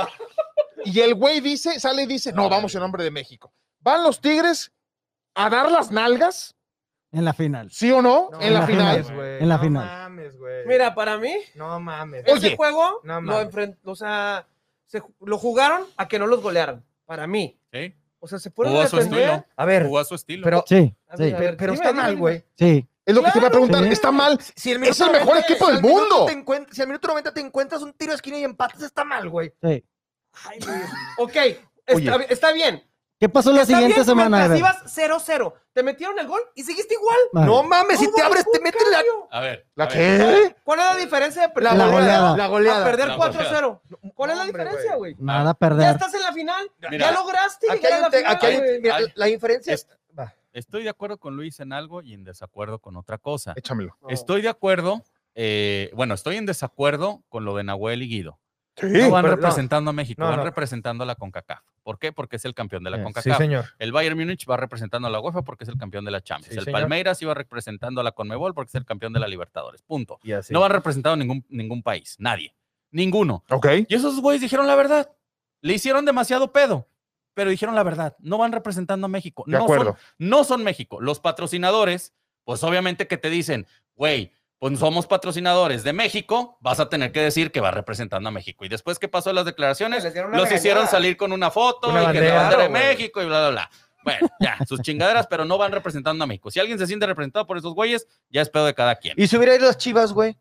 Y el güey dice, sale y dice, no, vamos en nombre de México. ¿Van los Tigres a dar las nalgas? En la final. ¿Sí o no? No en la mames, final. güey. En la no final. mames, güey. Mira, para mí, No mames. Oye, ese juego no lo mames. enfrentó, o sea, se ju- lo jugaron a que no los golearan. Para mí. Sí, O sea, se fueron jugó a a su defender. estilo. A ver, Jugó a su estilo. pero, Sí, A sí, ver, a pero, ver, pero dime, está dime, mal, dime. güey. sí. Es lo que te iba a preguntar. Sí. Está mal. Si el Es el minuto mejor noventa equipo si del al minuto mundo. te encuent- si al minuto noventa te encuentras un tiro de esquina y empatas, está mal, güey. sí. Ay, güey. Ok, está, bi- está bien. ¿Qué pasó la Está siguiente bien semana? mientras Ever? ibas cero cero. Te metieron el gol y seguiste igual. Vale. No mames, si No te hubo abres, te ningún metes la, cambio. A ver. ¿La a ver. qué? ¿Cuál es la diferencia de la, perder La goleada. La a goleada. perder La cuatro cero? ¿Cuál es la No, hombre, diferencia, güey. güey? Nada a Ya perder. estás en la final. Mira, ya lograste Aquí llegar hay a la un te- final, aquí hay un- güey. mira, Ay, la diferencia es- es... va. Estoy de acuerdo con Luis en algo y en desacuerdo con otra cosa. Échamelo. No. Estoy de acuerdo, eh, bueno, estoy en desacuerdo con lo de Nahuel y Guido. Sí. No van pero no. representando a México, No, van no. representando a la CONCACAF. ¿Por qué? Porque es el campeón de la Sí, CONCACAF. Sí, señor. El Bayern Múnich va representando a la UEFA porque es el campeón de la Champions. Sí, el señor. Palmeiras iba representando a la CONMEBOL porque es el campeón de la Libertadores. Punto. Y así. No van representando a ningún, ningún país, nadie. Ninguno. Ok. Y esos güeyes dijeron la verdad. Le hicieron demasiado pedo, pero dijeron la verdad. No van representando a México. De no acuerdo. Son, no son México. Los patrocinadores, pues obviamente que te dicen, güey, pues somos patrocinadores de México, vas a tener que decir que va representando a México. Y después que pasó las declaraciones, Les dieron una los hicieron regañada. salir con una foto Una y que la bandera, bandera de güey. México y bla, bla, bla. Bueno, ya, sus chingaderas, pero no van representando a México. Si alguien se siente representado por esos güeyes, ya es pedo de cada quien. Y si hubiera ido las Chivas, güey.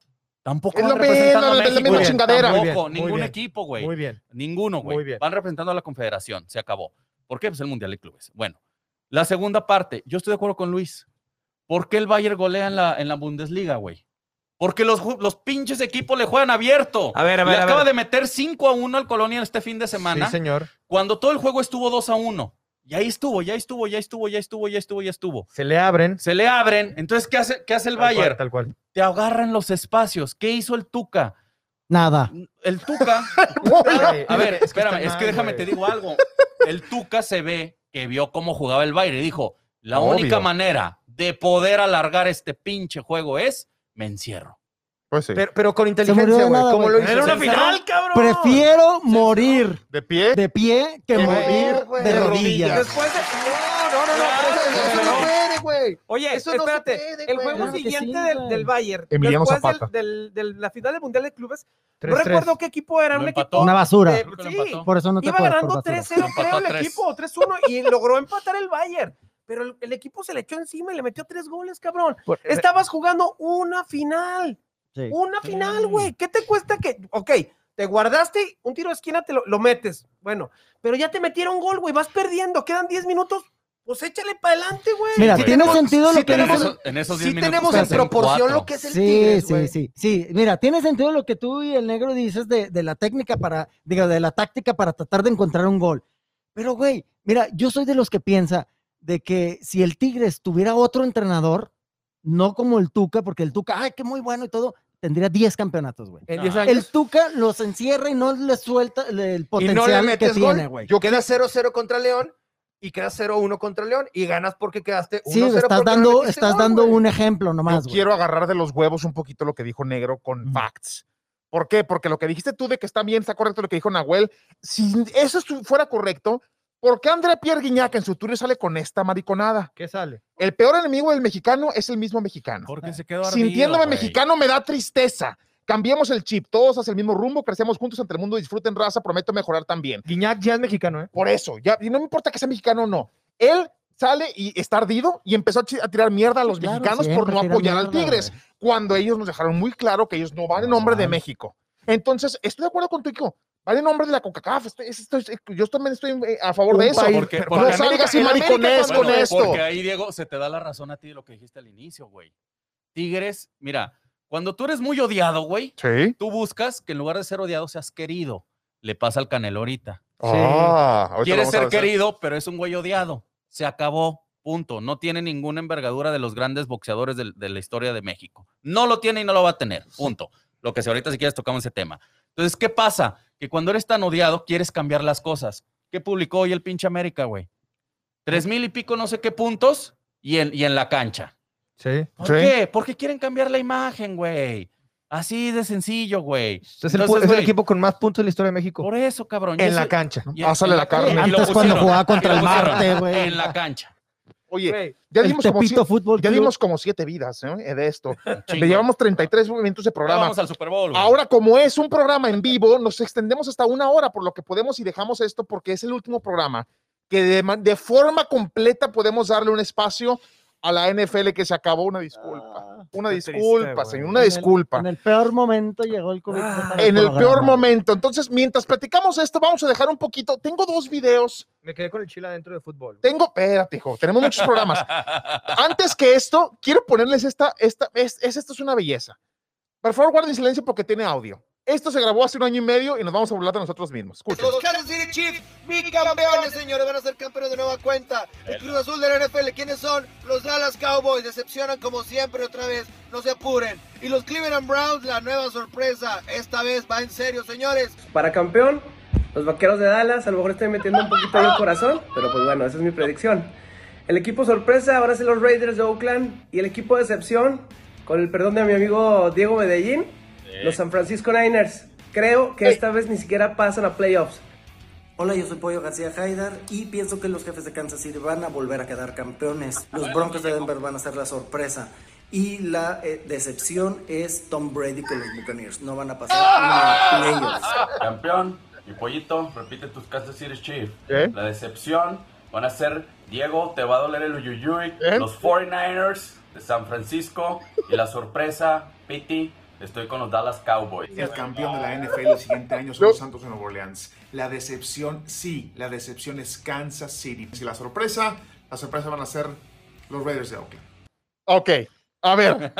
Tampoco Es van lo representando mismo, a es la México. misma chingadera. Tampoco, Muy bien, muy ningún bien. equipo, güey. Muy bien. Ninguno, Muy güey. bien. Van representando a la Confederación. Se acabó. ¿Por qué? Pues el Mundial de Clubes. Bueno, la segunda parte. Yo estoy de acuerdo con Luis. ¿Por qué el Bayern golea en la, en la Bundesliga, güey? Porque los, los pinches equipos le juegan abierto. A ver, a ver, Le a acaba ver. de meter cinco a uno al Colonia este fin de semana. Sí, señor. Cuando todo el juego estuvo dos a uno. Y ahí estuvo, ya estuvo, ya estuvo, ya estuvo, ya estuvo, ya estuvo. Se le abren. Se le abren. Entonces, ¿qué hace, qué hace el Tal cual, Bayern? tal cual. Te agarran los espacios. ¿Qué hizo el Tuca? Nada. El Tuca. Güey, A ver, es que espérame, está es que mal, déjame güey. te digo algo. El Tuca se ve que vio cómo jugaba el Bayern y dijo, la Obvio. única manera de poder alargar este pinche juego es me encierro. Pues sí. Pero, pero con murió inteligencia, de güey. nada, ¿Cómo güey. lo hizo? Era una Se final, cabrón. Prefiero morir ¿De pie? de pie que Que morir güey, de de rodillas. Después de... No, no, no, no. Eso, eso no puede, güey. Oye, Eso no se espérate, puede, el güey. juego Claro que siguiente sí, del, güey. del Bayern, Emiliano después Zapata. del, del, de la final del Mundial de Clubes, tres, no tres. recuerdo qué equipo era, Lo un empató. equipo... Una basura. de- Creo que lo sí, empató. Por eso no te iba acuerdas, por ganando basura. tres cero, Empató creo, a el tres. equipo, tres uno, y logró empatar el Bayern. Pero el, el equipo se le echó encima y le metió tres goles, cabrón. Por- Estabas jugando una final. Sí. Una final, güey. ¿Qué te cuesta que, ok, te guardaste un tiro de esquina, te lo, lo metes? Bueno, pero ya te metieron gol, güey. Vas perdiendo, quedan diez minutos. Pues échale para adelante, güey. Mira, güey. tiene Tenemos- sentido sí lo que En tenemos- dices. esos, en esos Sí diez minutos tenemos en hacen proporción cuatro. lo que es el Sí, Tigres, sí, güey. sí, sí. Mira, tiene sentido lo que tú y el negro dices de, de la técnica para, digo, de la táctica para tratar de encontrar un gol. Pero, güey, mira, yo soy de los que piensa de que si el Tigres tuviera otro entrenador, no como el Tuca, porque el Tuca, ay, que muy bueno y todo, tendría diez campeonatos, güey. En diez Ah. años. El Tuca los encierra y no les suelta el, el Y no le potencial que metes tiene, gol. güey. Yo quedas cero cero contra León y quedas cero uno contra León y ganas porque quedaste Sí, uno cero estás porque no dando, metiste estás gol, dando güey. un ejemplo nomás, Yo güey. quiero agarrar de los huevos un poquito lo que dijo Negro con Ujú. facts. ¿Por qué? Porque lo que dijiste tú de que está bien, está correcto lo que dijo Nahuel. Si eso estu- fuera correcto, ¿por qué André Pierre Guignac en su Twitter sale con esta mariconada? ¿Qué sale? El peor enemigo del mexicano es el mismo mexicano. Porque se quedó ardido, Sintiéndome güey. mexicano me da tristeza. Cambiemos el chip, todos hacia el mismo rumbo, crecemos juntos ante el mundo, disfruten raza, prometo mejorar también. Guiñac ya es mexicano, ¿eh? Por eso, ya, y no me importa que sea mexicano o no. Él sale y está ardido y empezó a, chi- a tirar mierda a los Claro, mexicanos por siempre no tira apoyar al mierda, Tigres, güey. cuando ellos nos dejaron muy claro que ellos no van en nombre de Normal. México. Entonces, estoy de acuerdo contigo. Van en nombre de la CONCACAF. Estoy- estoy- yo también estoy eh, a favor Un de eso. país- Porque- no porque salgas y en América maricones cuando- con esto. Porque ahí, Diego, se te da la razón a ti de lo que dijiste al inicio, güey. Tigres, mira, cuando tú eres muy odiado, güey, Sí. tú buscas que en lugar de ser odiado seas querido. Le pasa al Canelo ahorita. Ah, ahorita lo Quiere vamos a ser hacer. querido, pero es un güey odiado. Se acabó, punto. No tiene ninguna envergadura de los grandes boxeadores de, de la historia de México. No lo tiene y no lo va a tener, punto. Lo que si ahorita si quieres tocamos ese tema. Entonces, ¿qué pasa? Que cuando eres tan odiado, quieres cambiar las cosas. ¿Qué publicó hoy el pinche América, güey? Tres mil y pico no sé qué puntos y en, y en la cancha. Sí. ¿Por Sí. qué? Porque quieren cambiar la imagen, güey. Así de sencillo, güey. Es el, Entonces, es el güey, equipo con más puntos de la historia de México. Por eso, cabrón. y En eso- la cancha. y- Pásale en la carne. y lo Antes cuando pusieron, jugaba contra y lo el pusieron Marte, güey. En la cancha. Oye, Güey, ya El dimos, como Tepito siete, Fútbol ya Club. dimos como siete vidas ¿eh? de esto. Chingo. Le llevamos treinta y tres minutos de Ya programa. vamos al Super Bowl, güey. Ahora, como es un programa en vivo, nos extendemos hasta una hora por lo que podemos y dejamos esto porque es el último programa que de, ma- de forma completa podemos darle un espacio a la N F L que se acabó. Una disculpa, una qué disculpa, triste, güey. señor, una En el- disculpa. En el peor momento llegó el COVID. Ah, para En el programa. peor momento. Entonces, mientras platicamos esto, vamos a dejar un poquito. Tengo dos videos. Me quedé con el chile adentro de fútbol. Tengo, espérate, hijo, tenemos muchos programas. Antes que esto, quiero ponerles esta, esta, es, es- esto es una belleza. Por favor, guarden silencio porque tiene audio. Esto se grabó hace un año y medio y nos vamos a burlar de nosotros mismos. Escuchen. Los Kansas City Chiefs, bicampeones, señores, van a ser campeones de nueva cuenta. El Cruz Azul de la N F L, ¿quiénes son? Los Dallas Cowboys, decepcionan como siempre otra vez, no se apuren. Y los Cleveland Browns, la nueva sorpresa, esta vez va en serio, señores. para campeón, los Vaqueros de Dallas, a lo mejor estoy metiendo un poquito ahí el corazón, pero pues bueno, esa es mi predicción. El equipo sorpresa ahora es los Raiders de Oakland y el equipo de excepción, con el perdón de mi amigo Diego Medellín, los San Francisco Niners. Creo que esta vez ni siquiera pasan a playoffs. Hola, yo soy Pollo García Haidar y pienso que los Jefes de Kansas City van a volver a quedar campeones. Los Broncos de Denver van a ser la sorpresa. Y la eh, decepción es Tom Brady con los Buccaneers. No van a pasar ni playoffs. Campeón, mi pollito, repite tus Kansas City Chiefs. ¿Eh? La decepción van a ser Diego, te va a doler el uyuyuy, ¿Eh? los cuarenta y nueve ers de San Francisco y la sorpresa, Piti, Estoy con los Dallas Cowboys. El campeón de la N F L el siguiente año son los Santos de Nueva Orleans. La decepción, sí, la decepción es Kansas City. Si la sorpresa, la sorpresa van a ser los Raiders de Oakland. Ok, a ver.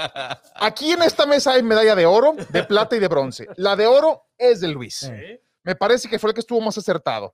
Aquí en esta mesa hay medalla de oro, de plata y de bronce. La de oro es de Luis. Sí. Me parece que fue el que estuvo más acertado.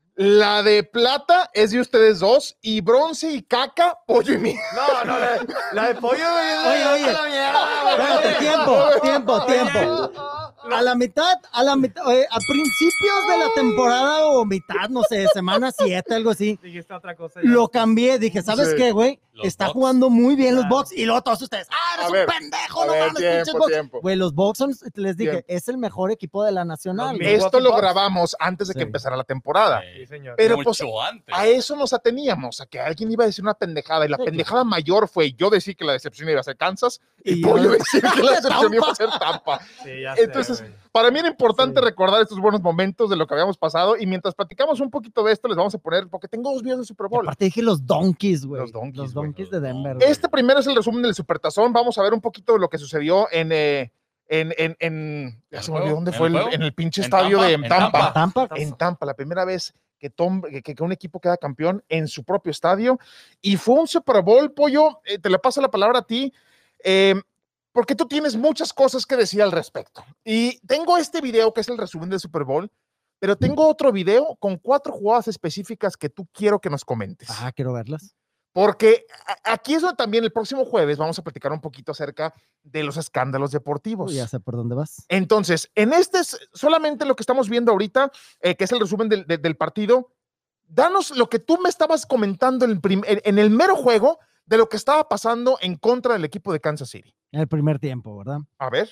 La de plata es de ustedes dos y bronce y caca, pollo y mí. No, no, la, la de pollo es Oye, oye. la mierda, Espérate, tiempo, tiempo, tiempo. A la mitad, a la mitad, oye, a principios de la temporada o mitad, no sé, semana siete, algo así, Dijiste otra cosa. ya. lo cambié. Dije, ¿sabes Sí. qué, güey? Los Está Bucks. jugando muy bien los Claro. Bucks. Y luego todos ustedes, ¡ah, eres A un ver, pendejo! a No ver, mames, pinches tiempo, Bucks. tiempo. Güey, los Bucks son, les dije, Tiempo. es el mejor equipo de la nacional. Los güey. Esto lo Bucks. grabamos antes de que Sí. empezara la temporada. Eh, Sí, señor. Pero mucho pues, antes. a eso nos ateníamos, a que alguien iba a decir una pendejada. Y la Sí, pendejada mayor fue yo decir que la decepción iba a ser Kansas y, Y Pollo yo- decir que la decepción iba a ser Tampa. Sí, ya sé, Entonces, güey. para mí era importante Sí. recordar estos buenos momentos de lo que habíamos pasado. Y mientras platicamos un poquito de esto, les vamos a poner, porque tengo dos videos de Super Y Bowl. aparte dije los Donkeys, güey. Los Donkeys, Los güey. Donkeys de Denver. güey. Este primero es el resumen del Supertazón. Vamos a ver un poquito de lo que sucedió en. eh, en, en, en ya ¿En se el me olvidó juego? dónde ¿En fue, el el- juego? en el pinche ¿En estadio Tampa? de ¿En Tampa. Tampa. En Tampa, la primera vez que, Tom, que, que un equipo queda campeón en su propio estadio. Y fue un Super Bowl, Pollo. eh, te le paso la palabra a ti. eh, porque tú tienes muchas cosas que decir al respecto. Y tengo este video que es el resumen del Super Bowl, pero tengo otro video con cuatro jugadas específicas que tú quiero que nos comentes. Ah, quiero verlas. Porque a- aquí es donde también el próximo jueves vamos a platicar un poquito acerca de los escándalos deportivos. Uy, ya sé por dónde vas. Entonces, en este es solamente lo que estamos viendo ahorita, eh, que es el resumen del, de- del partido. Danos lo que tú me estabas comentando en el, prim- en- en el mero juego de lo que estaba pasando en contra del equipo de Kansas City. En el primer tiempo, ¿verdad? A ver.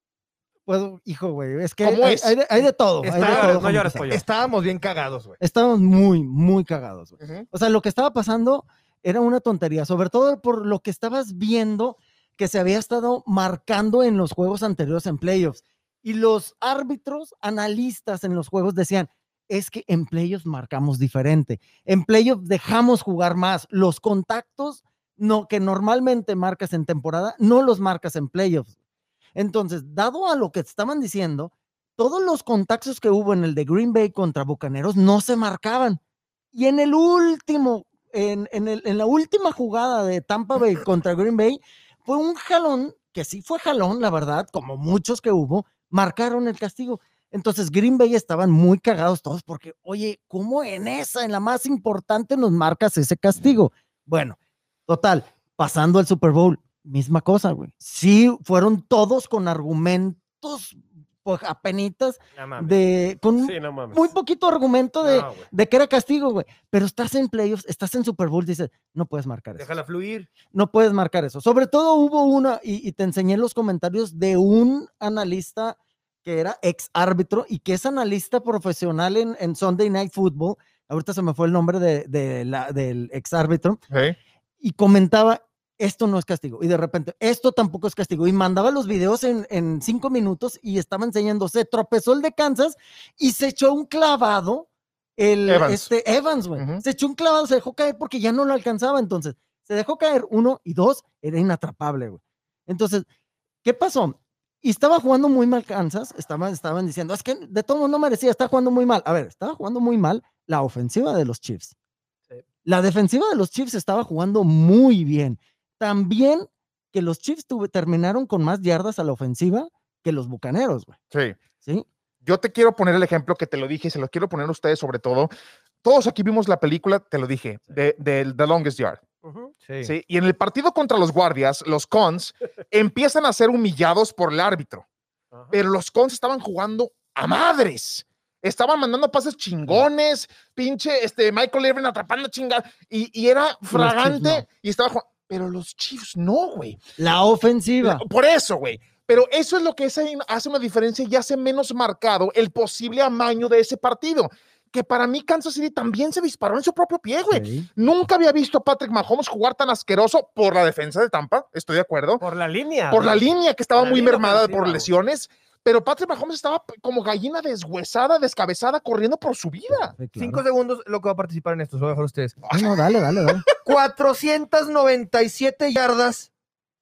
Pues, hijo, güey, es que ¿Cómo hay, es? hay de, hay de todo. hay de Está- todo no como llores, que pollo. sea. Estábamos bien cagados, güey. Estábamos muy, muy cagados, güey. Ujú. O sea, lo que estaba pasando era una tontería, sobre todo por lo que estabas viendo que se había estado marcando en los juegos anteriores en playoffs. Y los árbitros, analistas en los juegos decían, es que en playoffs marcamos diferente. En playoffs dejamos jugar más. Los contactos no, que normalmente marcas en temporada, no los marcas en playoffs. Entonces, dado a lo que estaban diciendo, todos los contactos que hubo en el de Green Bay contra Bucaneros no se marcaban. Y en el último, en, en, el, en la última jugada de Tampa Bay contra Green Bay, fue un jalón, que sí fue jalón, la verdad, como muchos que hubo, marcaron el castigo. Entonces Green Bay estaban muy cagados todos porque, oye, ¿cómo en esa, en la más importante, nos marcas ese castigo? Bueno, total, pasando al Super Bowl, misma cosa, güey. Sí, fueron todos con argumentos, pues apenitas, No mames. de, con Sí, no mames. muy poquito argumento de, No, güey. de que era castigo, güey. Pero estás en playoffs, estás en Super Bowl, dices, no puedes marcar eso. Déjala fluir. No puedes marcar eso. Sobre todo hubo una, y, y te enseñé los comentarios de un analista que era ex árbitro y que es analista profesional en, en Sunday Night Football. Ahorita se me fue el nombre de, de la, del ex árbitro. Sí. Y comentaba, esto no es castigo. Y de repente, esto tampoco es castigo. Y mandaba los videos en, en cinco minutos y estaba enseñando, se tropezó el de Kansas y se echó un clavado. El, Evans. Este, Evans, güey. Ujú. Se echó un clavado, se dejó caer porque ya no lo alcanzaba. Entonces, se dejó caer uno y dos, era inatrapable, güey. Entonces, ¿qué pasó? Y estaba jugando muy mal Kansas, estaban, estaban diciendo, es que de todo no merecía, está jugando muy mal. A ver, estaba jugando muy mal la ofensiva de los Chiefs. Sí. La defensiva de los Chiefs estaba jugando muy bien. También que los Chiefs tuve, terminaron con más yardas a la ofensiva que los Bucaneros, güey. Sí. ¿Sí? Yo te quiero poner el ejemplo que te lo dije y se lo quiero poner a ustedes sobre todo. Todos aquí vimos la película, te lo dije, de, de The Longest Yard. Ujú. Sí. ¿Sí? Y en el partido contra los guardias, los Cons empiezan a ser humillados por el árbitro, Ajá. pero los Cons estaban jugando a madres. Estaban mandando pases chingones, pinche este, Michael Irvin atrapando chingadas, y, y era fragante, no. y estaba jugando. Pero los Chiefs no, güey. La ofensiva. Por eso, güey. Pero eso es lo que hace, hace una diferencia y hace menos marcado el posible amaño de ese partido. Que para mí Kansas City también se disparó en su propio pie, güey. Sí. Nunca había visto a Patrick Mahomes jugar tan asqueroso por la defensa de Tampa, estoy de acuerdo. Por la línea. Por la güey. línea que estaba La muy línea mermada ofensiva, por güey. lesiones, pero Patrick Mahomes estaba p- como gallina deshuesada, descabezada, corriendo por su vida. Sí, claro. Cinco segundos lo que va a participar en esto, se lo voy a dejar a ustedes. No, no, dale, dale, dale. cuatrocientas noventa y siete yardas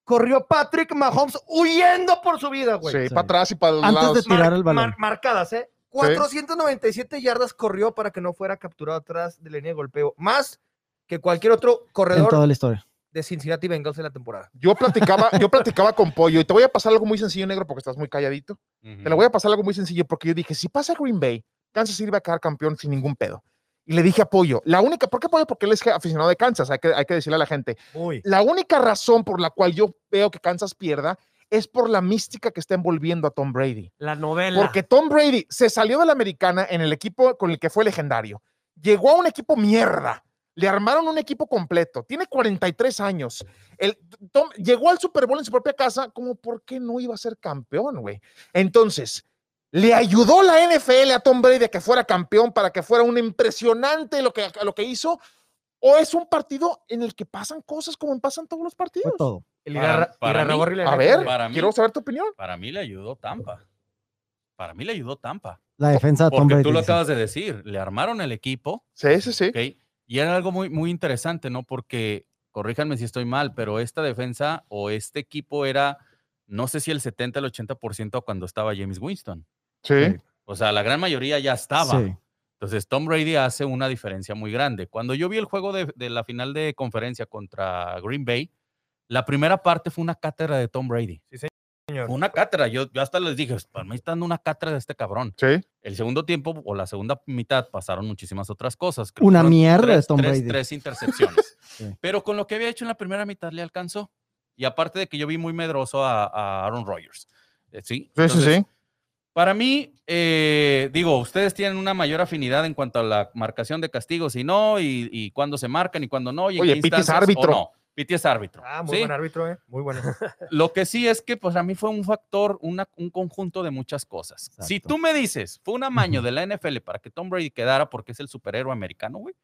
corrió Patrick Mahomes huyendo por su vida, güey. Sí, Sí. para atrás y para los Antes lados. de tirar el balón. Mar- marcadas, ¿eh? cuatrocientas noventa y siete yardas corrió para que no fuera capturado atrás de la línea de golpeo. Más que cualquier otro En corredor toda la historia. de Cincinnati Bengals en la temporada. Yo platicaba, yo platicaba con Pollo y te voy a pasar algo muy sencillo, negro, porque estás muy calladito. Ujú. Te lo voy a pasar algo muy sencillo porque yo dije, si pasa Green Bay, Kansas City va a quedar campeón sin ningún pedo. Y le dije a Pollo, la única, ¿por qué Pollo? Porque él es aficionado de Kansas, hay que, hay que decirle a la gente. Uy. La única razón por la cual yo veo que Kansas pierda es por la mística que está envolviendo a Tom Brady. La novela. Porque Tom Brady se salió de la americana en el equipo con el que fue legendario. Llegó a un equipo mierda. Le armaron un equipo completo. Tiene cuarenta y tres años. El, Tom, llegó al Super Bowl en su propia casa. Como, ¿por qué no iba a ser campeón, güey? Entonces, ¿le ayudó la N F L a Tom Brady a que fuera campeón para que fuera un impresionante lo que, lo que hizo? ¿O es un partido en el que pasan cosas como pasan todos los partidos? Fue todo. El Para- Irarra- para mí- Irarragorri le A deja ver, que- Para mí- quiero saber tu opinión. Para mí le ayudó Tampa. Para mí le ayudó Tampa. La defensa de Tom Porque Brady. tú lo dice. acabas de decir, le armaron el equipo, Sí, sí, sí. ¿ok? Y era algo muy, muy interesante, ¿no? Porque, corríjanme si estoy mal, pero esta defensa o este equipo era, no sé si el setenta, el ochenta por ciento cuando estaba James Winston. Sí. O sea, la gran mayoría ya estaba. Sí. Entonces, Tom Brady hace una diferencia muy grande. Cuando yo vi el juego de, de la final de conferencia contra Green Bay, la primera parte fue una cátedra de Tom Brady. señor. Fue una cátedra. Yo, yo hasta les dije, para mí está dando una cátedra de este cabrón. Sí. El segundo tiempo o la segunda mitad pasaron muchísimas otras cosas. Creo que Una fueron mierda de tres, Tom tres- Brady. Tres intercepciones. Sí. Pero con lo que había hecho en la primera mitad le alcanzó. Y aparte de que yo vi muy medroso a, a Aaron Rodgers. Eh, Sí, Sí, sí, Entonces, sí. para mí, eh, digo, ustedes tienen una mayor afinidad en cuanto a la marcación de castigos y no, y, y cuándo se marcan y cuándo no. Y en Oye, qué Piti es instancias, o árbitro. No, Piti es árbitro. Ah, muy ¿sí? buen árbitro, ¿eh? Muy bueno. Lo que sí es que, pues, a mí fue un factor, una, un conjunto de muchas cosas. Si Exacto. tú me dices, fue un amaño Ujú. de la N F L para que Tom Brady quedara porque es el superhéroe americano, güey,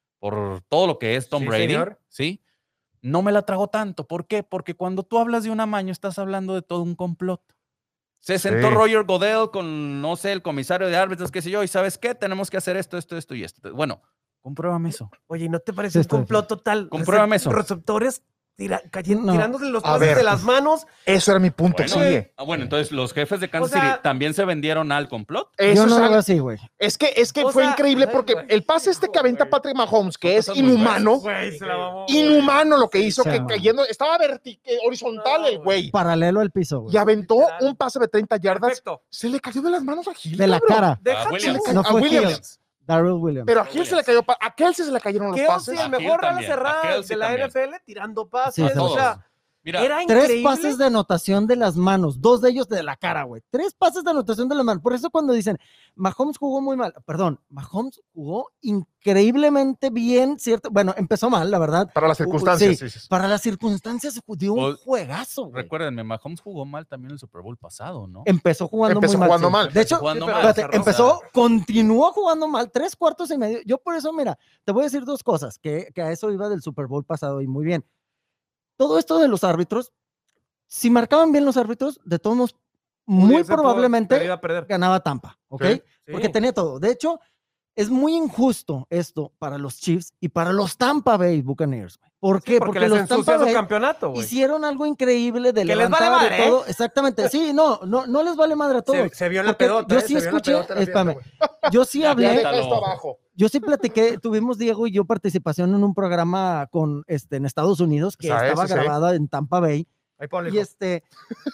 por todo lo que es Tom Sí, Brady, señor. ¿sí? No me la trago tanto. ¿Por qué? Porque cuando tú hablas de un amaño, estás hablando de todo un complot. Se sentó Sí. Roger Goodell con, no sé, el comisario de árbitros, qué sé yo, y ¿sabes qué? Tenemos que hacer esto, esto, esto y esto. Bueno, compruébame eso. Oye, ¿y no te parece Sí, un estoy de complot total? Compruébame Recep- eso. Receptores tira- cayen- No. tirándose los A pases ver. de las manos. Eso era mi punto. Bueno, Sigue. ah, bueno, entonces los jefes de Kansas O sea- City también se vendieron al complot. Eso Yo no es, lo algo- veo así, güey. es que, es que O fue sea, increíble ay, porque güey. el pase este que aventa Güey. Patrick Mahomes, que Son es cosas muy inhumano, Güey, se la mamó, güey. inhumano lo que hizo, Sí, que man. cayendo, estaba verti- eh, horizontal No, el güey. Paralelo al piso, güey. Y aventó Literal. un pase de treinta yardas. Perfecto. Se le cayó de las manos a Gil. De la cabrón. cara. Deja A tú. Williams. Se le No ca- a fue Williams. Hill. Darrell Williams. Pero a Gil se le cayó. pa- A Kelsey se le cayeron los ¿Qué pases. el A mejor Hill ala también, a cerrada Kelsey de la también. N F L tirando pases? Sí, o todos. sea, Mira, era Tres increíble. pases de anotación de las manos, dos de ellos de la cara, güey. Tres pases de anotación de las manos. Por eso cuando dicen, Mahomes jugó muy mal, perdón, Mahomes jugó increíblemente bien, ¿cierto? Bueno, empezó mal, la verdad. Para las Uh, circunstancias. sí, sí, sí. Para las circunstancias dio un O- juegazo, güey. recuérdenme, Mahomes jugó mal también el Super Bowl pasado, ¿no? Empezó jugando Empezó muy mal. jugando sí. mal. De hecho, Jugando sí, pero mal. espérate, empezó, continuó jugando mal, tres cuartos y medio. Yo por eso, mira, te voy a decir dos cosas, que, que a eso iba del Super Bowl pasado y muy bien. Todo esto de los árbitros, si marcaban bien los árbitros, de todos modos, muy Hubiese podido- probablemente iba a perder. ganaba Tampa, ¿ok? Sí, Porque Sí. tenía todo. De hecho, es muy injusto esto para los Chiefs y para los Tampa Bay Buccaneers. güey. ¿Por qué? Sí, porque, les los ensucia Tampa su Bay campeonato, güey. hicieron algo increíble de Que les vale levantar madre, y ¿eh? todo. Exactamente. Sí, no, no, no les vale madre a todos. Se, se vio en la Porque pedota. yo eh, sí se vio en la escuché, pedota en la fiesta, espérame, güey. yo sí Ya hablé, deja esto abajo. yo sí platiqué, tuvimos Diego y yo participación en un programa con este en Estados Unidos que O sea, estaba ese sí. grabada en Tampa Bay Ahí ponle, y hijo. este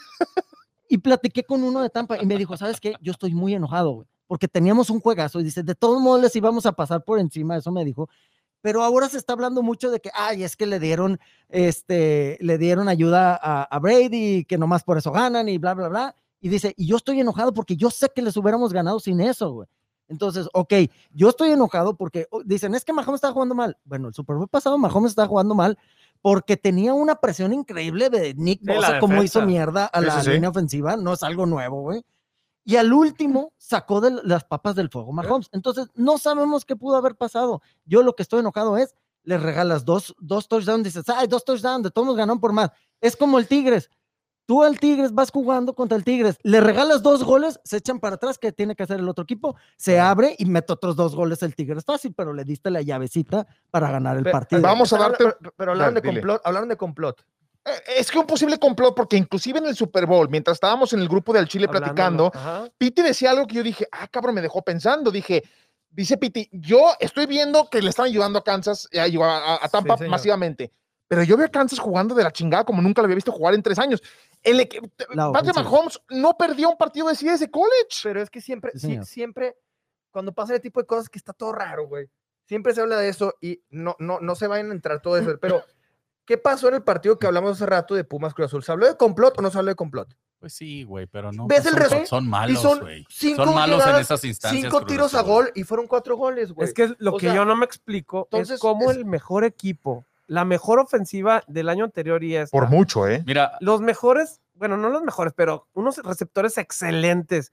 y platiqué con uno de Tampa y me dijo, ¿sabes qué? Yo estoy muy enojado, güey, porque teníamos un juegazo y dice, de todos modos les íbamos a pasar por encima, eso me dijo. Pero ahora se está hablando mucho de que, ay, es que le dieron, este, le dieron ayuda a, a Brady, que nomás por eso ganan y bla, bla, bla. Y dice, y yo estoy enojado porque yo sé que les hubiéramos ganado sin eso, güey. Entonces, ok, yo estoy enojado porque oh, dicen, es que Mahomes está jugando mal. Bueno, el Super Bowl pasado Mahomes está jugando mal porque tenía una presión increíble de Nick Sí, la Bosa, como hizo defensa. mierda a Sí, la sí, sí. línea ofensiva, no es algo nuevo, güey. Y al último sacó de las papas del fuego Mahomes. Entonces, no sabemos qué pudo haber pasado. Yo lo que estoy enojado es, le regalas dos, dos touchdowns, dices, ay, dos touchdowns, de todos nos ganaron por más. Es como el Tigres. Tú al Tigres vas jugando contra el Tigres, le regalas dos goles, se echan para atrás, que tiene que hacer el otro equipo, se abre y mete otros dos goles el Tigres. Fácil, pero le diste la llavecita para ganar el Pe- partido. Vamos a pero darte- habla- Pero hablaron de Dale, dile. complot. Hablaron de complot. Es que un posible complot, porque inclusive en el Super Bowl, mientras estábamos en el grupo del Chile Hablando, platicando, ajá. Piti decía algo que yo dije, ah, cabrón, me dejó pensando. Dije, dice Piti, yo estoy viendo que le están ayudando a Kansas, a, a, a Tampa Sí, señor. masivamente, pero yo veo a Kansas jugando de la chingada como nunca lo había visto jugar en tres años. El equ- La Patrick ofensiva. Mahomes no perdió un partido de C S de college. Pero es que siempre, Sí, sí, señor. siempre, cuando pasa ese tipo de cosas que está todo raro, güey. Siempre se habla de eso y no, no, no se vayan a entrar todo eso. Pero, ¿qué pasó en el partido que hablamos hace rato de Pumas Cruz Azul? ¿Se habló de complot o no se habló de complot? Pues sí, güey, pero no. ¿Ves pues el son, resumen? son Y malos, son güey. cinco Son malos en llegadas, esas instancias. cinco Cruz tiros a Azul. gol y fueron cuatro goles, güey. Es que lo O que sea, yo no me explico entonces, es cómo es- el mejor equipo, la mejor ofensiva del año anterior y esta, Por mucho, ¿eh? Mira, los mejores, bueno, no los mejores, pero unos receptores excelentes,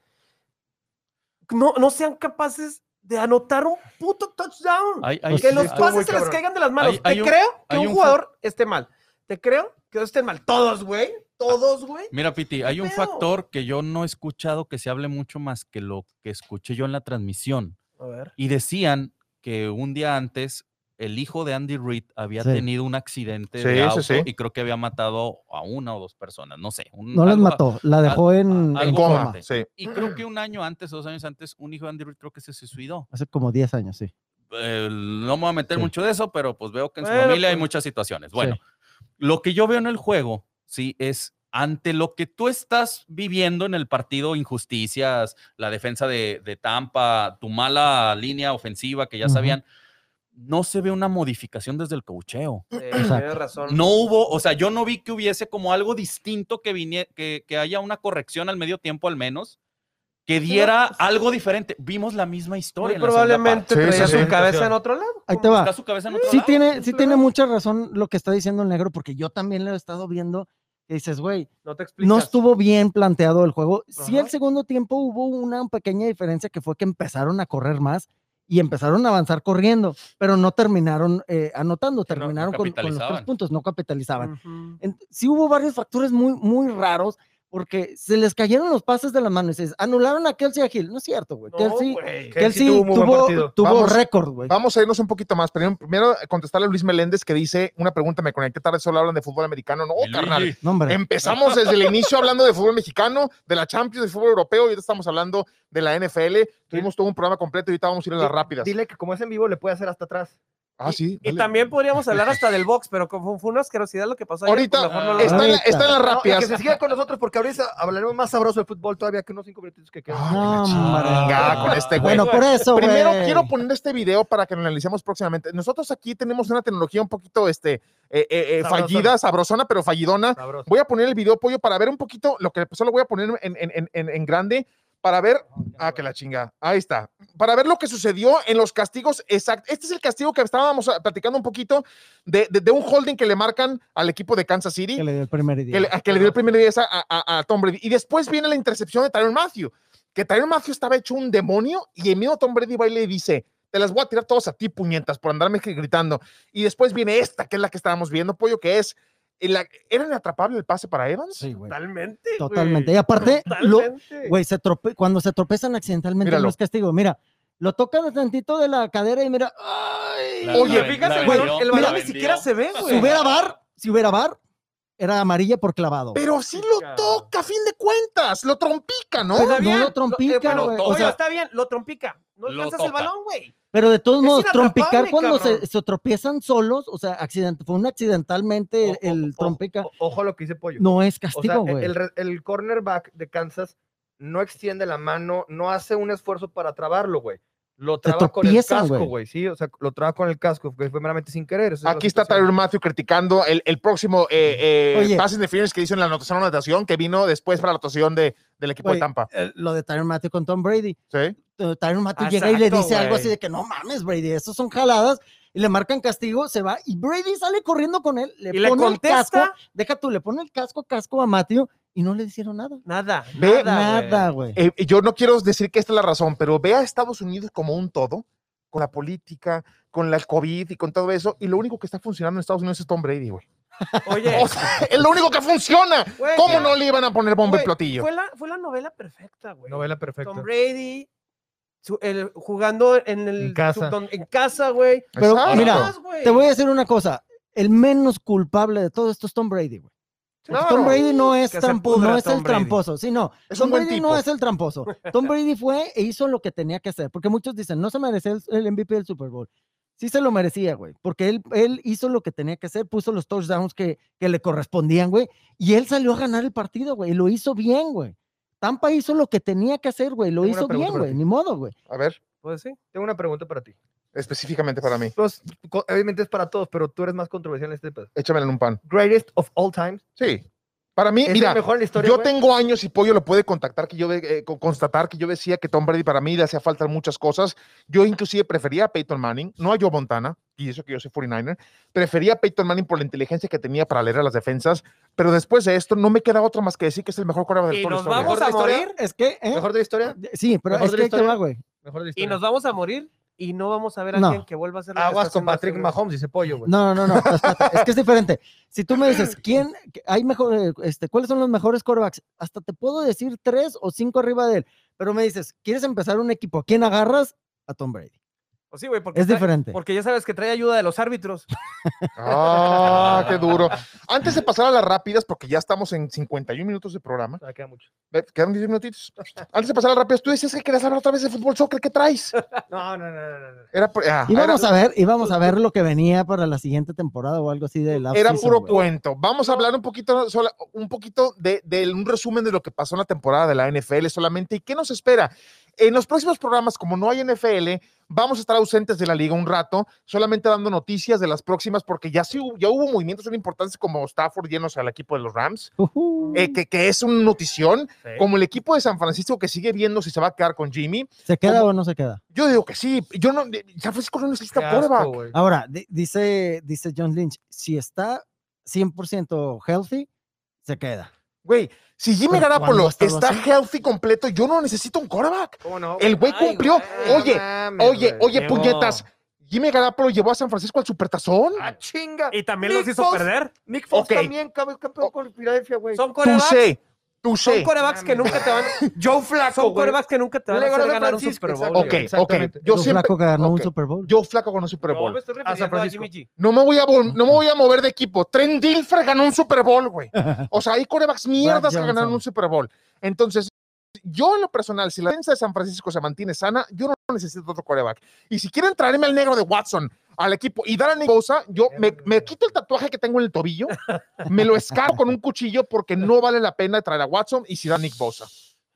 no, no sean capaces de anotar un puto touchdown. hay, hay- que los estuvo muy pases se les cabrón. caigan de las manos. Hay- hay Te un- creo que hay un un jugador esté mal. Te creo que estén mal. Todos, güey. Todos, güey. Mira, Piti, hay un pedo? factor que yo no he escuchado que se hable mucho más que lo que escuché yo en la transmisión. A ver. Y decían que un día antes el hijo de Andy Reid había Sí. tenido un accidente Sí, de sí, auto sí. y creo que había matado a una o dos personas, no sé. un- No las algo- mató, la dejó al- en, algo en En coma. coma, sí. Y creo que un año antes, dos años antes, un hijo de Andy Reid creo que se suicidó. Hace como diez años, sí. Eh, no me voy a meter Sí. mucho de eso, pero pues veo que en su Bueno, familia hay pues. muchas situaciones. Bueno, Sí. lo que yo veo en el juego, sí, es ante lo que tú estás viviendo en el partido, injusticias, la defensa de, de Tampa, tu mala línea ofensiva que ya Ujú. sabían, no se ve una modificación desde el coacheo. Sí, Exacto. tienes razón. No hubo, o sea, yo no vi que hubiese como algo distinto que viniera, que, que haya una corrección al medio tiempo al menos, que diera algo diferente. Vimos la misma historia. Muy en la segunda probablemente parte. Sí, traía sí, su sí. cabeza en otro lado. Ahí te parte. va. Está su cabeza en otro Sí lado. tiene, sí tiene mucha razón lo que está diciendo el negro, porque yo también lo he estado viendo. Y dices, güey, No te explicas. no estuvo bien planteado el juego. Sí, Ajá. el segundo tiempo hubo una pequeña diferencia que fue que empezaron a correr más y empezaron a avanzar corriendo, pero no terminaron eh, anotando, Que no- no terminaron con, con los tres capitalizaban. puntos, no capitalizaban. Ujú. En- sí hubo varios factores muy, muy raros porque se les cayeron los pases de las manos. Dices, anularon a Kelsey a Hill. No es cierto, güey. No, Kelsey, güey. Kelsey tuvo un muy buen tuvo, partido. tuvo Vamos- récord, güey. Vamos a irnos un poquito más. Primero, primero contestarle a Luis Meléndez que dice una pregunta, me conecté tarde, solo hablan de fútbol americano. No, Mi Luigi. carnal. No, hombre. Empezamos desde el inicio hablando de fútbol mexicano, de la Champions, de fútbol europeo, y ahorita estamos hablando de la N F L. Tuvimos todo un programa completo y ahorita vamos a ir a las rápidas. Dile que como es en vivo le puede hacer hasta atrás. Ah, sí. Y dale. también podríamos hablar hasta del box, pero como fue una asquerosidad lo que pasó ayer, Ahorita pues mejor no lo- está, en, la- Ahorita. está en las No, y rápidas. que se siga con nosotros porque ahorita hablaremos más sabroso de fútbol todavía que unos cinco minutitos que quedan. Ah, No, que la hombre. chingada con este güey. Bueno, por eso, Primero güey. quiero poner este video para que lo analicemos próximamente. Nosotros aquí tenemos una tecnología un poquito este, eh, eh, eh, Sabrosona. fallida, sabrosona, pero fallidona. Sabroso. Voy a poner el video, Pollo, para ver un poquito lo que solo voy a poner en, en, en, en, en grande para ver. Ah, que la chinga. Ahí está. Para ver lo que sucedió en los castigos exactos. Este es el castigo que estábamos ah, platicando un poquito de, de, de un holding que le marcan al equipo de Kansas City. Que le dio el primer día. Que le, que le dio el primer día a, a, a Tom Brady. Y después viene la intercepción de Tyrann Mathieu, que Tyrann Mathieu estaba hecho un demonio y el mismo Tom Brady va y le dice, te las voy a tirar todos a ti, puñetas, por andarme gritando. Y después viene esta, que es la que estábamos viendo, Pollo, que es, la, ¿era inatrapable el pase para Evans? Sí, güey. Totalmente. güey. Totalmente. Y aparte, lo, Totalmente. güey, se trope- cuando se tropezan accidentalmente Míralo. no es castigo. Mira, lo tocan tantito de la cadera y mira, ay, La- Oye, la- fíjate, la el güey, balón, vendió, el la balón ni vendió. siquiera se ve, si güey. hubiera bar, si hubiera bar, era amarilla por clavado. Pero sí lo toca, a fin de cuentas, lo trompica, ¿no? Pero Está no bien, lo trompica, eh, bueno, güey. oye, O sea, está bien, lo trompica. No lo alcanzas el toca. balón, güey. pero de todos es modos, trompicar inatrapable, cuando se, cabrón. se tropiezan solos, o sea, accident, fue un accidentalmente el, O- el o- trompica, o- Ojo a lo que dice Pollo. no es O sea, castigo, güey. el, re- el cornerback de Kansas no extiende la mano, no hace un esfuerzo para trabarlo, güey. Lo traba con el tropiezan, casco, güey. güey. Sí, o sea, lo traba con el casco, que fue meramente sin querer. esa es la Aquí está situación. Tyrann Mathieu criticando el, el próximo eh, eh, Oye. pass interference que hizo en la anotación o anotación, que vino después para la anotación de, del equipo Güey, de Tampa. eh, lo de Tyrann Mathieu con Tom Brady. ¿Sí? eh, Tyrann Mathieu llega y le Exacto, dice algo güey. así de que no mames, Brady, estos son jaladas, y le marcan castigo, se va, y Brady sale corriendo con él, le Y le pone el casco, contesta. deja tú, le pone el casco, casco a Matthew, y no le hicieron nada. Nada. Ve, nada, Nada, güey. Eh, yo no quiero decir que esta es la razón, pero ve a Estados Unidos como un todo, con la política, con la COVID y con todo eso, y lo único que está funcionando en Estados Unidos es Tom Brady, güey. Oye, O sea, es lo único que funciona. güey, ¿Cómo ya- no le iban a poner bomba y güey, platillo? Fue la, fue la novela perfecta, güey. Novela perfecta. Tom Brady su- el- jugando en el En casa. su- don- en casa, güey. Pero Exacto. mira, Más, güey. te voy a decir una cosa, el menos culpable de todo esto es Tom Brady, güey. Porque Tom Brady no es, Que se trampo- pudra no es Tom el Brady. tramposo. Sí, no. Es Tom un buen Brady tipo. no es el tramposo. Tom Brady fue e hizo lo que tenía que hacer. Porque muchos dicen, no se merecía el, el M V P del Super Bowl. Sí se lo merecía, güey. Porque él, él hizo lo que tenía que hacer, puso los touchdowns que, que le correspondían, güey. Y él salió a ganar el partido, güey. Y lo hizo bien, güey. Tampa hizo lo que tenía que hacer, güey. Lo Tengo una hizo pregunta bien, para güey. ti. Ni modo, güey. A ver, Pues sí. Tengo una pregunta para ti. específicamente para mí. Pues, co- obviamente es para todos, pero tú eres más controversial en este pedo. Échamela en un pan. Greatest of all time. Sí. Para mí, ¿Es mira, el mejor en la historia, yo güey? tengo años y Pollo lo puede contactar, que yo de- eh, co- constatar que yo decía que Tom Brady para mí le hacía falta muchas cosas. Yo inclusive prefería a Peyton Manning, no a Joe Montana, y eso que yo soy cuarenta y nueve er. Prefería a Peyton Manning por la inteligencia que tenía para leer a las defensas, pero después de esto no me queda otra más que decir que es el mejor quarterback de Y toda la nos historia. vamos a ¿Mejor de la morir. Es que, ¿eh? ¿Mejor de la historia? Sí, pero ¿Mejor es de que la ahí te historia? va, güey. Mejor de la Y historia. nos vamos a morir y no vamos a ver a No. alguien que vuelva a hacer lo que Aguas está con haciendo Patrick este güey. Mahomes, dice Pollo, güey. No, no, no, no, espérate, es que es diferente. Si tú me dices, ¿quién, hay mejor, eh, este, cuáles son los mejores quarterbacks? Hasta te puedo decir tres o cinco arriba de él, pero me dices, ¿quieres empezar un equipo? ¿A quién agarras? A Tom Brady. Pues sí, güey, porque, Es trae- diferente. porque ya sabes que trae ayuda de los árbitros. Ah, qué duro. Antes de pasar a las rápidas, porque ya estamos en cincuenta y un minutos de programa, Ah, queda mucho. ve, quedan diez minutitos. Antes de pasar a las rápidas, tú decías que querías hablar otra vez de fútbol soccer, ¿qué traes? No, no, no, no, no. Era, pu- ah, Y vamos era- a ver, y vamos a ver lo que venía para la siguiente temporada o algo así de la Era off-season, puro güey. cuento. Vamos a hablar un poquito, sola- un poquito de, de un resumen de lo que pasó en la temporada de la N F L solamente y qué nos espera. En los próximos programas, como no hay N F L, vamos a estar ausentes de la liga un rato, solamente dando noticias de las próximas, porque ya, sí, hubo- ya hubo movimientos tan importantes como Stafford llenos al equipo de los Rams, Ujú. eh, que, que es una notición, Sí. como el equipo de San Francisco que sigue viendo si se va a quedar con Jimmy. ¿Se queda ¿cómo? o no se queda? Yo digo que sí. Yo no, San Francisco no Qué necesita asco, quarterback. güey. Ahora, di- dice, dice John Lynch, si está cien por ciento healthy, se queda. Güey, si Jimmy Pero Garoppolo ¿cuándo ha estado está así? healthy completo, yo no necesito un quarterback. ¿Cómo no? El güey Ay, cumplió. güey, Oye, No mames, oye, güey. oye, Llegó. puñetas. Jimmy Garoppolo llevó a San Francisco al Supertazón. ¡Ah, chinga! Y también Nick los hizo Foles- perder. Nick Foles Ok. también, cabe- campeón con Filadelfia, güey. Son Tú corebacks. sé, tú Son sé. corebacks que nunca te van Joe Flaco, Son güey. corebacks que nunca te van a Le ganó hacer a ganar un Francisco, Super Bowl. exacto. Ok, güey. ok. Exactamente. Yo Joe siempre. Flacco ganó un ok. Super Bowl. Yo flaco con un Super No, Bowl. me estoy San refiriendo a Francisco. Jimmy G. No me voy a vol- no me voy a mover de equipo. Trent Dilfer ganó un Super Bowl, güey. O sea, hay corebacks mierdas que Johnson. ganaron un Super Bowl. Entonces, yo en lo personal, si la defensa de San Francisco se mantiene sana, yo no necesito otro coreback. Y si quieren traerme al negro de Watson al equipo y dar a Nick Bosa, yo me, me quito el tatuaje que tengo en el tobillo, me lo escaro con un cuchillo porque no vale la pena traer a Watson y si da a Nick Bosa.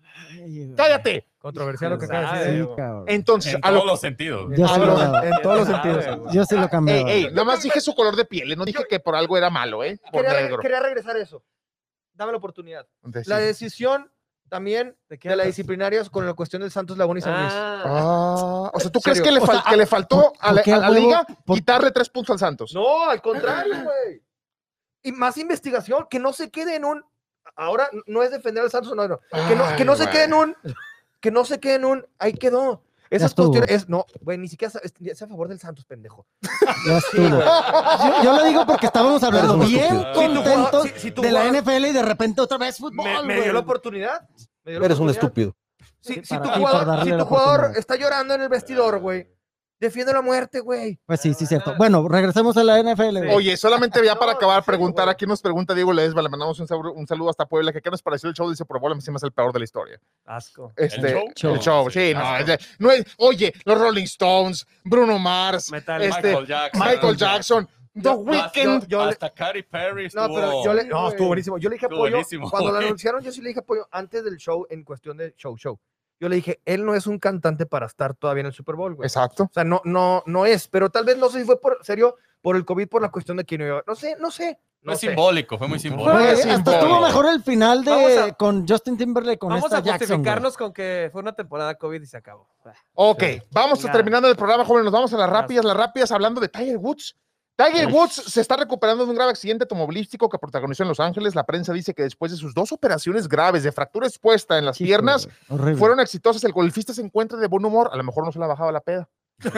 Ay, güey. ¡Cállate! Controversial lo que acaba de Sabe, decir. Sí, güey. cabrón. Entonces, En a lo todos los sentidos. Yo a sí lo- lo daba. En todos los ¿Quién sabe, sentidos. güey? Yo sí lo Ey, cambiaba. ey, nada más dije su color de piel, no dije que por algo era malo, ¿eh? Por Quería, negro. quería regresar a eso. Dame la oportunidad. Entonces, La sí. decisión también ¿De qué de la hablas? disciplinaria con la cuestión del Santos Laguna y San Luis. Ah, Ah, o sea, ¿tú ¿En crees serio? que le, O fal- sea, que le faltó ¿por- a la, por qué a la huevo? liga Por- quitarle tres puntos al Santos? No, al contrario, güey. Y más investigación, que no se quede en un. Ahora no es defender al Santos, no, no. Que no, que no Ay, se güey. quede en un. Que no se quede en un. Ahí quedó. Esas estuvo. cuestiones. Es, no, güey, ni siquiera sa- es, es a favor del Santos, pendejo. Ya estuvo. Yo, yo lo digo porque estábamos hablando Eres un bien estúpido. contentos Si tu jugador- si- si tu de la jugador- N F L y de repente otra vez fútbol. Me, me güey. dio la oportunidad. me dio la Eres un oportunidad. estúpido. Si, Sí, si para tu ti, por jugador, darle si la tu jugador oportunidad. está llorando en el vestidor, güey, defiende la muerte, güey. Pues sí, sí, cierto. Bueno, regresemos a la N F L. güey. Oye, solamente ya para No, acabar, en serio, preguntar, güey. aquí nos pregunta Diego Ledesma, le mandamos un saludo, un saludo hasta Puebla, que qué nos pareció el show de ese Pro Bowl, a mí se me hace el peor de la historia. asco. Este, show? el show, sí, no, es de- no es- oye, los Rolling Stones, Bruno Mars, Metal. este, Michael Jackson. Michael Jackson, The Yo- Weeknd. yo le- Hasta Katy Perry No, estuvo. pero yo le. No, güey. estuvo buenísimo. Yo le dije Estuvo apoyo. buenísimo, Cuando lo güey. anunciaron, yo sí le dije apoyo antes del show en cuestión de show, show. Yo le dije, él no es un cantante para estar todavía en el Super Bowl, güey. Exacto. O sea, no, no, no es, pero tal vez no sé si fue por serio por el COVID, por la cuestión de que no iba. No sé, no sé. No Fue sé. simbólico, fue muy Güey, simbólico. Fue hasta simbólico. estuvo mejor el final de Vamos a- con Justin Timberlake con Vamos esta a Jackson. güey. justificarnos con que fue una temporada COVID y se acabó. Ok, vamos Ya. terminando el programa, jóvenes, nos vamos a las rápidas, las rápidas, hablando de Tiger Woods. Tiger Uf. Woods se está recuperando de un grave accidente automovilístico que protagonizó en Los Ángeles. La prensa dice que después de sus dos operaciones graves de fractura expuesta en las Hijo, piernas, güey, horrible. fueron exitosas. El golfista se encuentra de buen humor. A lo mejor no se le ha bajado la peda.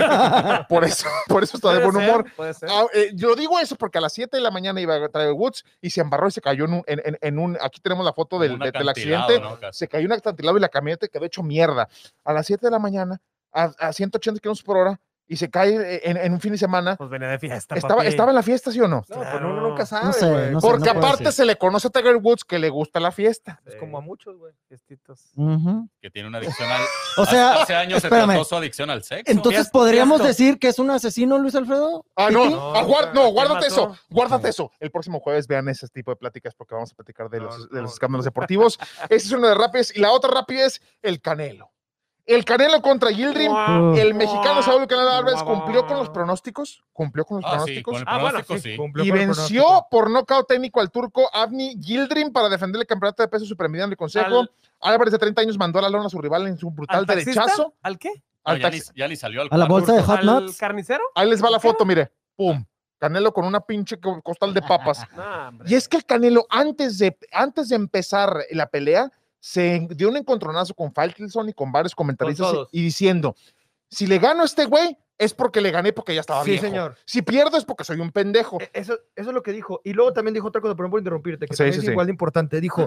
Por eso, por eso está de Puede buen ser, humor. Puede ser. Ah, eh, yo digo eso porque a las siete de la mañana iba a Tiger Woods y se embarró y se cayó en un, en, en- en un aquí tenemos la foto del, Un de- del acantilado, accidente. ¿no? Casi. Se cayó un acantilado y la camioneta quedó hecho mierda. A las siete de la mañana, a, a ciento ochenta kilómetros por hora, y se cae en, en un fin de semana. Pues venía de fiesta, Estaba, papi. ¿Estaba en la fiesta, sí o no? No, Claro. pues uno nunca sabe, No sé, güey. no sé. Porque puedo aparte decir. se le conoce a Tiger Woods que le gusta la fiesta. Es como a muchos, güey. Fiestitos. Ujú. Que tiene una adicción al. O sea, hace años se espérame. trató su adicción al sexo. Entonces, Fiesta, ¿podríamos fiesta. decir que es un asesino, Luis Alfredo? Ah, no, ¿Titi? No, ah, guar- ¿a no, quién guárdate mató? eso, guárdate eso. El próximo jueves vean ese tipo de pláticas porque vamos a platicar de No, los, de no, los no. escándalos deportivos. Ese es uno de rápidos y la otra rápida es el Canelo. El Canelo contra Gildrim. Uh. El mexicano Saúl Canelo Álvarez cumplió con los pronósticos, cumplió con los Ah, sí, pronósticos con el Ah, bueno, pronóstico, sí. sí. Cumplió y con el venció pronóstico. por nocaut técnico al turco Avni Gildrim para defender el campeonato de peso supermediano del Consejo. Al- Álvarez de treinta años mandó a la lona a su rival en su brutal ¿Al taxista? derechazo. ¿Al qué? No, Al ya, ni, taxi- ya ni salió al ¿A la cuarto. bolsa de Hot ¿Al Nuts? carnicero? Ahí les va la foto, mire. Pum. Canelo con una pinche co- costal de papas. No, hombre. Y es que el Canelo, antes de, antes de empezar la pelea, se dio un encontronazo con Faitelson y con varios comentaristas Con todos. y diciendo, si le gano a este güey, es porque le gané porque ya estaba Sí, viejo. señor. Si pierdo es porque soy un pendejo. E- Eso, eso es lo que dijo. Y luego también dijo otra cosa, perdón por interrumpirte, que Sí, también sí, es sí. igual de importante. Dijo,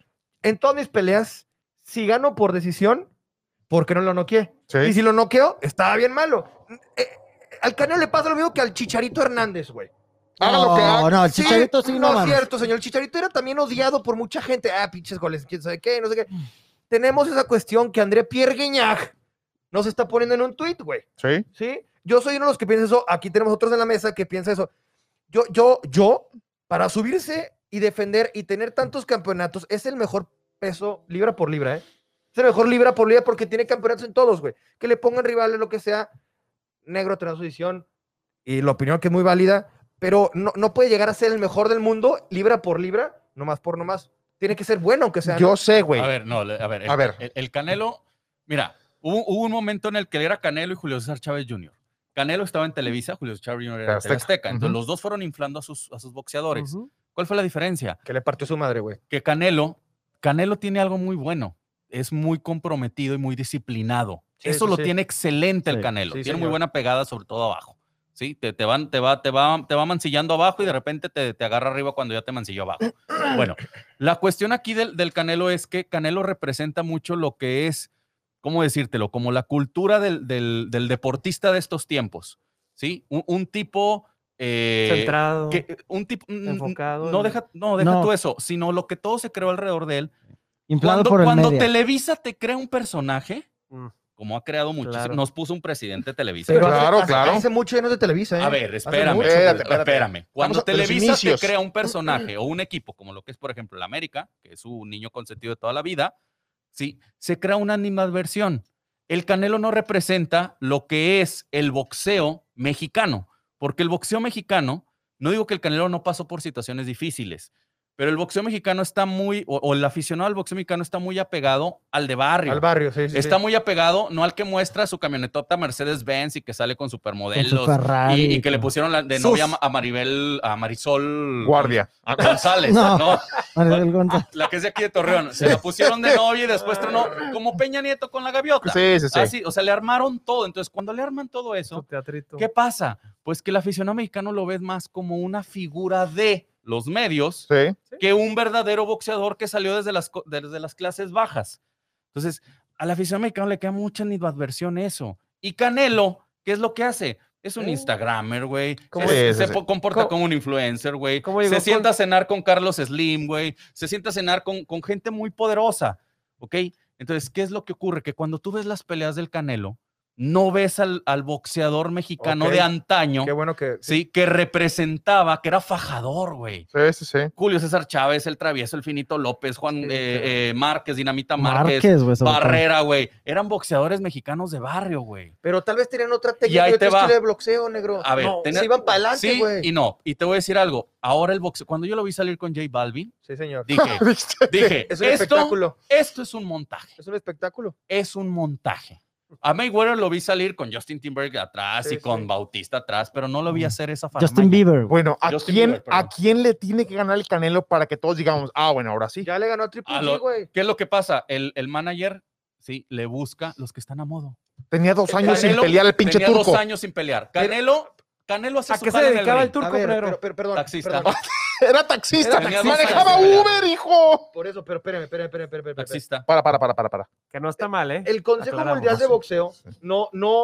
en todas mis peleas, si gano por decisión, ¿por qué no lo noqueé? Sí. Y si lo noqueo, estaba bien malo. Eh, al Canelo le pasa lo mismo que al Chicharito Hernández, güey. Haga lo que haga. No, no, el Chicharito sí, no no es mames. cierto, señor. El Chicharito era también odiado por mucha gente. Ah, pinches goles, quién sabe qué, no sé qué. Tenemos esa cuestión que André Pierre Guignac nos está poniendo en un tuit, güey. Sí. ¿Sí? Yo soy uno de los que piensa eso. Aquí tenemos otros en la mesa que piensa eso. Yo, yo, yo, para subirse y defender y tener tantos campeonatos, es el mejor peso libra por libra, ¿eh? Es el mejor libra por libra porque tiene campeonatos en todos, güey. Que le pongan rivales, lo que sea. Negro, transición. Y la opinión que es muy válida. Pero no, no puede llegar a ser el mejor del mundo, libra por libra, nomás por nomás. Tiene que ser bueno, aunque sea. Yo ¿no? sé, güey. A ver, no, le- a ver. El, A ver. El, el Canelo, mira, hubo, hubo un momento en el que era Canelo y Julio César Chávez junior Canelo estaba en Televisa, Julio César junior era en Azteca. Azteca. Entonces Ujú. los dos fueron inflando a sus, a sus boxeadores. Ujú. ¿Cuál fue la diferencia? Que le partió su madre, güey. Que Canelo, Canelo tiene algo muy bueno. Es muy comprometido y muy disciplinado. Sí, Eso sí, lo sí. tiene excelente el Sí, Canelo. sí, tiene muy señor. buena pegada, sobre todo abajo. ¿Sí? Te, te, van, te, va, te, va, te va mancillando abajo y de repente te, te agarra arriba cuando ya te mancilló abajo. Bueno, la cuestión aquí del, del Canelo es que Canelo representa mucho lo que es, ¿cómo decírtelo? Como la cultura del, del, del deportista de estos tiempos. ¿Sí? Un, un tipo... eh, Centrado. que, un tipo... mm, Enfocado No en- deja, no, deja No. tú eso, sino lo que todo se creó alrededor de él. Inflado Cuando, por el cuando media. Televisa te crea un personaje, Mm. como ha creado muchísimo, Claro. nos puso un presidente de Televisa. Pero Claro, hace, claro. Hace mucho ya no es de Televisa, ¿eh? A ver, Hace espérame, mucho, espérate, güey. espérate. espérame. Cuando Estamos a- de los Televisa te inicios. crea un personaje o un equipo, como lo que es, por ejemplo, el América, que es su niño consentido de toda la vida, ¿sí? Se crea una animadversión. El Canelo no representa lo que es el boxeo mexicano, porque el boxeo mexicano, no digo que el Canelo no pasó por situaciones difíciles, pero el boxeo mexicano está muy, o, o el aficionado al boxeo mexicano está muy apegado al de barrio. Al barrio, sí, sí. Está sí. muy apegado, no al que muestra su camionetota Mercedes-Benz y que sale con Con su supermodelos Ferrari y, y que le todo. pusieron la- de Sus. novia a Maribel, a Marisol Guardia. González, No. ¿no? Maribel González. La que es de aquí de Torreón. Se la pusieron de novia y después tronó como Peña Nieto con la gaviota. Sí, sí, sí. Así, o sea, le armaron todo. Entonces, cuando le arman todo Su eso, teatrito. ¿qué pasa? Pues que el aficionado mexicano lo ve más como una figura de los medios Sí. que un verdadero boxeador que salió desde las, co- desde las clases bajas. Entonces, al aficionado mexicano le queda mucha animadversión eso. Y Canelo, ¿qué es lo que hace? Es un Instagramer, güey. ¿Cómo Se, es? se Sí, sí, po- sí. comporta ¿Cómo- como un influencer, güey. cómo llegó Se con- sienta a cenar con Carlos Slim, güey. Se sienta a cenar con, con gente muy poderosa, ¿ok? Entonces, ¿qué es lo que ocurre? Que cuando tú ves las peleas del Canelo, no ves al, al boxeador mexicano Ok. de antaño, Qué bueno que. ¿sí? Que representaba, que era fajador, güey. Sí, sí, sí. Julio César Chávez, el Travieso, el Finito López, Juan Sí, eh, sí. eh, Márquez, Dinamita Márquez, Márquez, güey. sobre todo. Barrera, güey. Eran boxeadores mexicanos de barrio, güey. Pero tal vez tenían otra Y técnica ahí y otro te va. estilo de boxeo, negro. A ver, no, tenía- se iban para adelante, Sí güey. y no. Y te voy a decir algo. Ahora el boxeo, cuando yo lo vi salir con J Balvin, Sí, señor. dije, dije, Es un esto, espectáculo. esto es un montaje. Es un espectáculo. Es un montaje. A Mayweather lo vi salir con Justin Timberlake atrás Sí, y con sí. Bautista atrás, pero no lo vi hacer esa Justin farmacia. Bieber. güey. Bueno, ¿a Justin quién, Bieber, perdón. ¿a quién le tiene que ganar el Canelo para que todos digamos, ah, bueno, ahora sí? Ya le ganó a Triple A G, lo- güey. ¿Qué es lo que pasa? El, el manager, sí, le busca los que están a modo. Tenía dos años sin Canelo pelear el pinche tenía turco. dos años sin pelear. Canelo, Canelo hace ¿A su qué se jale en el dedicaba el ring. turco, A ver, negro? pero, pero, perdón. Taxista. perdón. Era taxista. Tenía dos Manejaba años sin pelear. Uber, hijo. Por eso, pero espérame, espérame, espérame, espérame. espérame. Taxista. Para, para, para, para, para. Que no está mal, ¿eh? El Consejo Aclaramos. Mundial de Boxeo no, no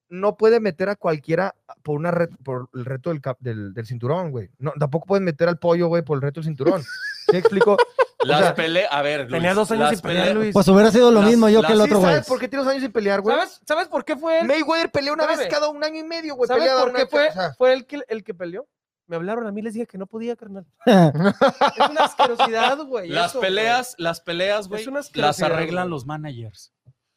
no puede meter a cualquiera por una red, por el reto del, cap, del, del cinturón, güey. No, tampoco pueden meter al pollo, güey, por el reto del cinturón. ¿Sí explico? Las o sea, peleas, a ver, Luis, tenía dos años sin pelear, Luis. Pues hubiera sido lo Las- mismo yo las- que el ¿sí otro güey. ¿Sabes por qué tiene dos años sin pelear, güey? ¿Sabes, ¿Sabes por qué fue él? Mayweather pelea una ¿Sabe? vez cada un año y medio, güey. ¿Sabes pelea por una- qué fue, o sea, fue el que, el que peleó? Me hablaron a mí, les dije que no podía, carnal. Es una asquerosidad, güey. Las eso, peleas, las peleas, güey, Es una las asquerosidad, arreglan güey. los managers.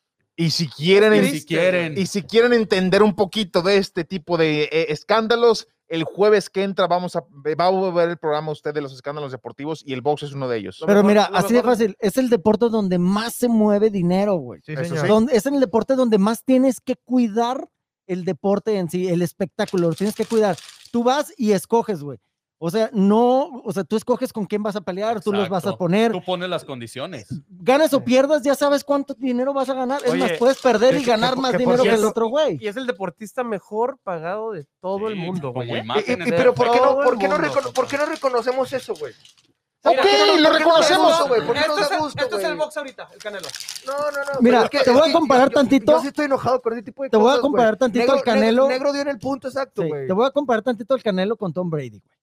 Y si quieren, Y si quieren. y si quieren entender un poquito de este tipo de eh, escándalos, el jueves que entra vamos a, va a ver el programa usted de los escándalos deportivos y el box es uno de ellos. Lo Pero mejor- mira, lo así de mejor- fácil, es el deporte donde más se mueve dinero, güey. sí, Eso señor. sí. Donde- es en el deporte donde más tienes que cuidar el deporte en sí, el espectáculo, lo tienes que cuidar. Tú vas y escoges, güey. O sea, no, o sea, tú escoges con quién vas a pelear, tú los vas a Exacto. poner. Tú pones las condiciones. Ganas o pierdas, ya sabes cuánto dinero vas a ganar. Es Oye, más, puedes perder y que- ganar que- más que por dinero que el cierto- otro güey. Y es el deportista mejor pagado de todo el Sí, mundo, como güey. ¿eh? Y- imagen y- en y- pero el- ¿por qué no, Todo el por qué no, mundo, recono- papá. ¿por qué no reconocemos eso, güey? Ok, ¿Por qué no- lo por qué no reconocemos. nos da gusto, güey? ¿Por qué Esto nos es da el- gusto, esto es el güey? box ahorita, el Canelo. No, no, no. Mira, pero es que- te voy es a que comparar yo- tantito. Yo sí estoy enojado con ese tipo de Te voy a cosas, comparar güey. tantito Negro- al Canelo. Negro, negro dio en el punto exacto, Sí, güey. te voy a comparar tantito al Canelo con Tom Brady, güey.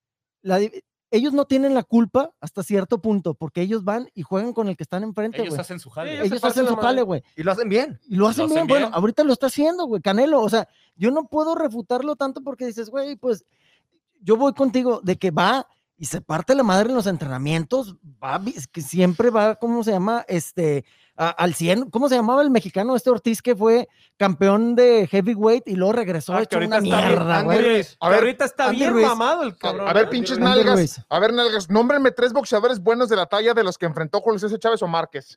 La di- ellos no tienen la culpa hasta cierto punto, porque ellos van y juegan con el que están enfrente, Ellos güey. hacen su jale. Ellos se Ellos parten hacen la su madre. jale, güey. Y lo hacen bien. Y lo hacen, hacen bien. bien. Bueno, ahorita lo está haciendo, güey. Canelo, o sea, yo no puedo refutarlo tanto porque dices, güey, pues yo voy contigo de que va y se parte la madre en los entrenamientos, va, vi- es que siempre va, ¿cómo se llama? Este, a- al cien, ¿cómo se llamaba el mexicano este Ortiz que fue campeón de heavyweight y luego regresó Ah, que hecho ahorita una está bien- mierda, Andy güey? Ruiz. A ver, ahorita está Andy bien Ruiz. mamado el cabrón. A ver, Andy pinches Ruiz. Andy nalgas. Ruiz. A ver, nalgas. Nómbrenme tres boxeadores buenos de la talla de los que enfrentó Julio César Chávez o Márquez.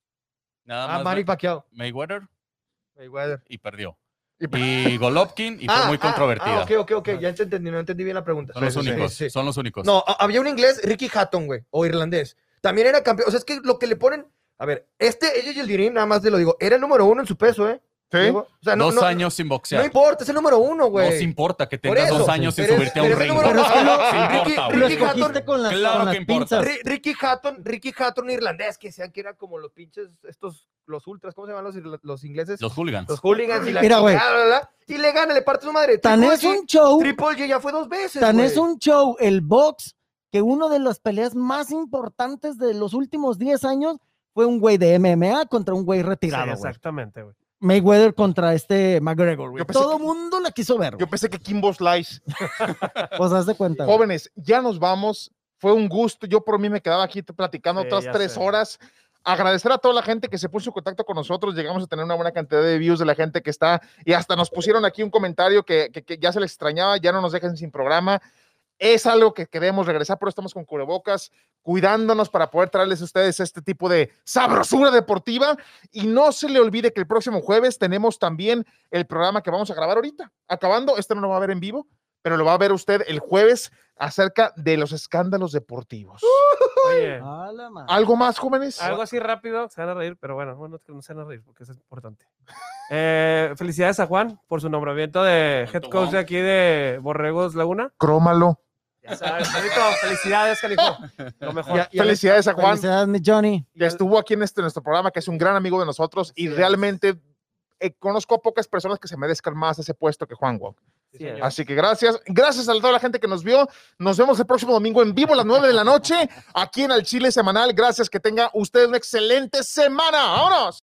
Nada Ah, más Manny May- Pacquiao. Mayweather Mayweather. y perdió. Y- Y Golovkin y fue Ah, muy ah, controvertida. Ah, ok, ok, ok. Ya te entendí, no entendí bien la pregunta. Son los Sí, sí, únicos, sí, sí. son los únicos. No, a- había un inglés, Ricky Hatton, güey, o irlandés. También era campeón. O sea, es que lo que le ponen. A ver, este, ellos y el Dirín, nada más te lo digo, era el número uno en su peso, ¿eh? ¿Sí? Digo, o sea, no, dos no- años sin No boxear. importa, es el número uno, güey. No se importa que Por tengas eso, dos años sin pero es- subirte a un pero es el ring. número Pero es que uno. lo- Sí Ricky- importa, Lo güey. Ricky escogiste Hatton- con las, claro con las que importa. pinzas. Ri- Ricky Hatton, Ricky Hatton irlandés, que sean que eran como los pinches, estos, los ultras, ¿cómo se llaman los, irla- los ingleses? Los hooligans. Los hooligans y la Mira, güey. chingada, bla, bla, bla, y le gana, le parte su madre. Tan Triple es G- un show, Triple G ya fue dos veces, tan güey. es un show el box que uno de las peleas más importantes de los últimos diez años fue un güey de M M A contra un güey Sí, retirado, güey. exactamente, güey. Mayweather contra este McGregor, güey. Yo pensé Todo el que- mundo la quiso ver, Yo güey. pensé que Kimbo Slice. Pues haz de cuenta, güey. Jóvenes, ya nos vamos. Fue un gusto. Yo por mí me quedaba aquí platicando Sí, otras ya tres sé. horas. Agradecer a toda la gente que se puso en contacto con nosotros. Llegamos a tener una buena cantidad de views de la gente que está y hasta nos pusieron aquí un comentario que, que- que ya se les extrañaba. Ya no nos dejen sin programa. Es algo que queremos regresar, pero estamos con cubrebocas, cuidándonos para poder traerles a ustedes este tipo de sabrosura deportiva. Y no se le olvide que el próximo jueves tenemos también el programa que vamos a grabar ahorita. Acabando, este no lo va a ver en vivo, pero lo va a ver usted el jueves acerca de los escándalos deportivos. Oye, A la madre. ¿Algo más, jóvenes? algo así rápido, se van a reír, pero bueno, bueno, es que no se van a reír porque eso es importante. Eh, felicidades a Juan por su nombramiento de head coach de aquí de Borregos Laguna. Crómalo. Ya sabes, Carlito, felicidades, canijo. Lo mejor. Ya- ya- Felicidades a Juan, Felicidades, mi Johnny. que estuvo aquí en este nuestro programa, que es un gran amigo de nosotros y Así es. realmente eh, conozco a pocas personas que se merezcan más ese puesto que Juan Wong. Sí, señor. Así que gracias, gracias a toda la gente que nos vio. Nos vemos el próximo domingo en vivo a las nueve de la noche aquí en Al Chile Semanal. Gracias, que tenga usted una excelente semana. ¡Vámonos!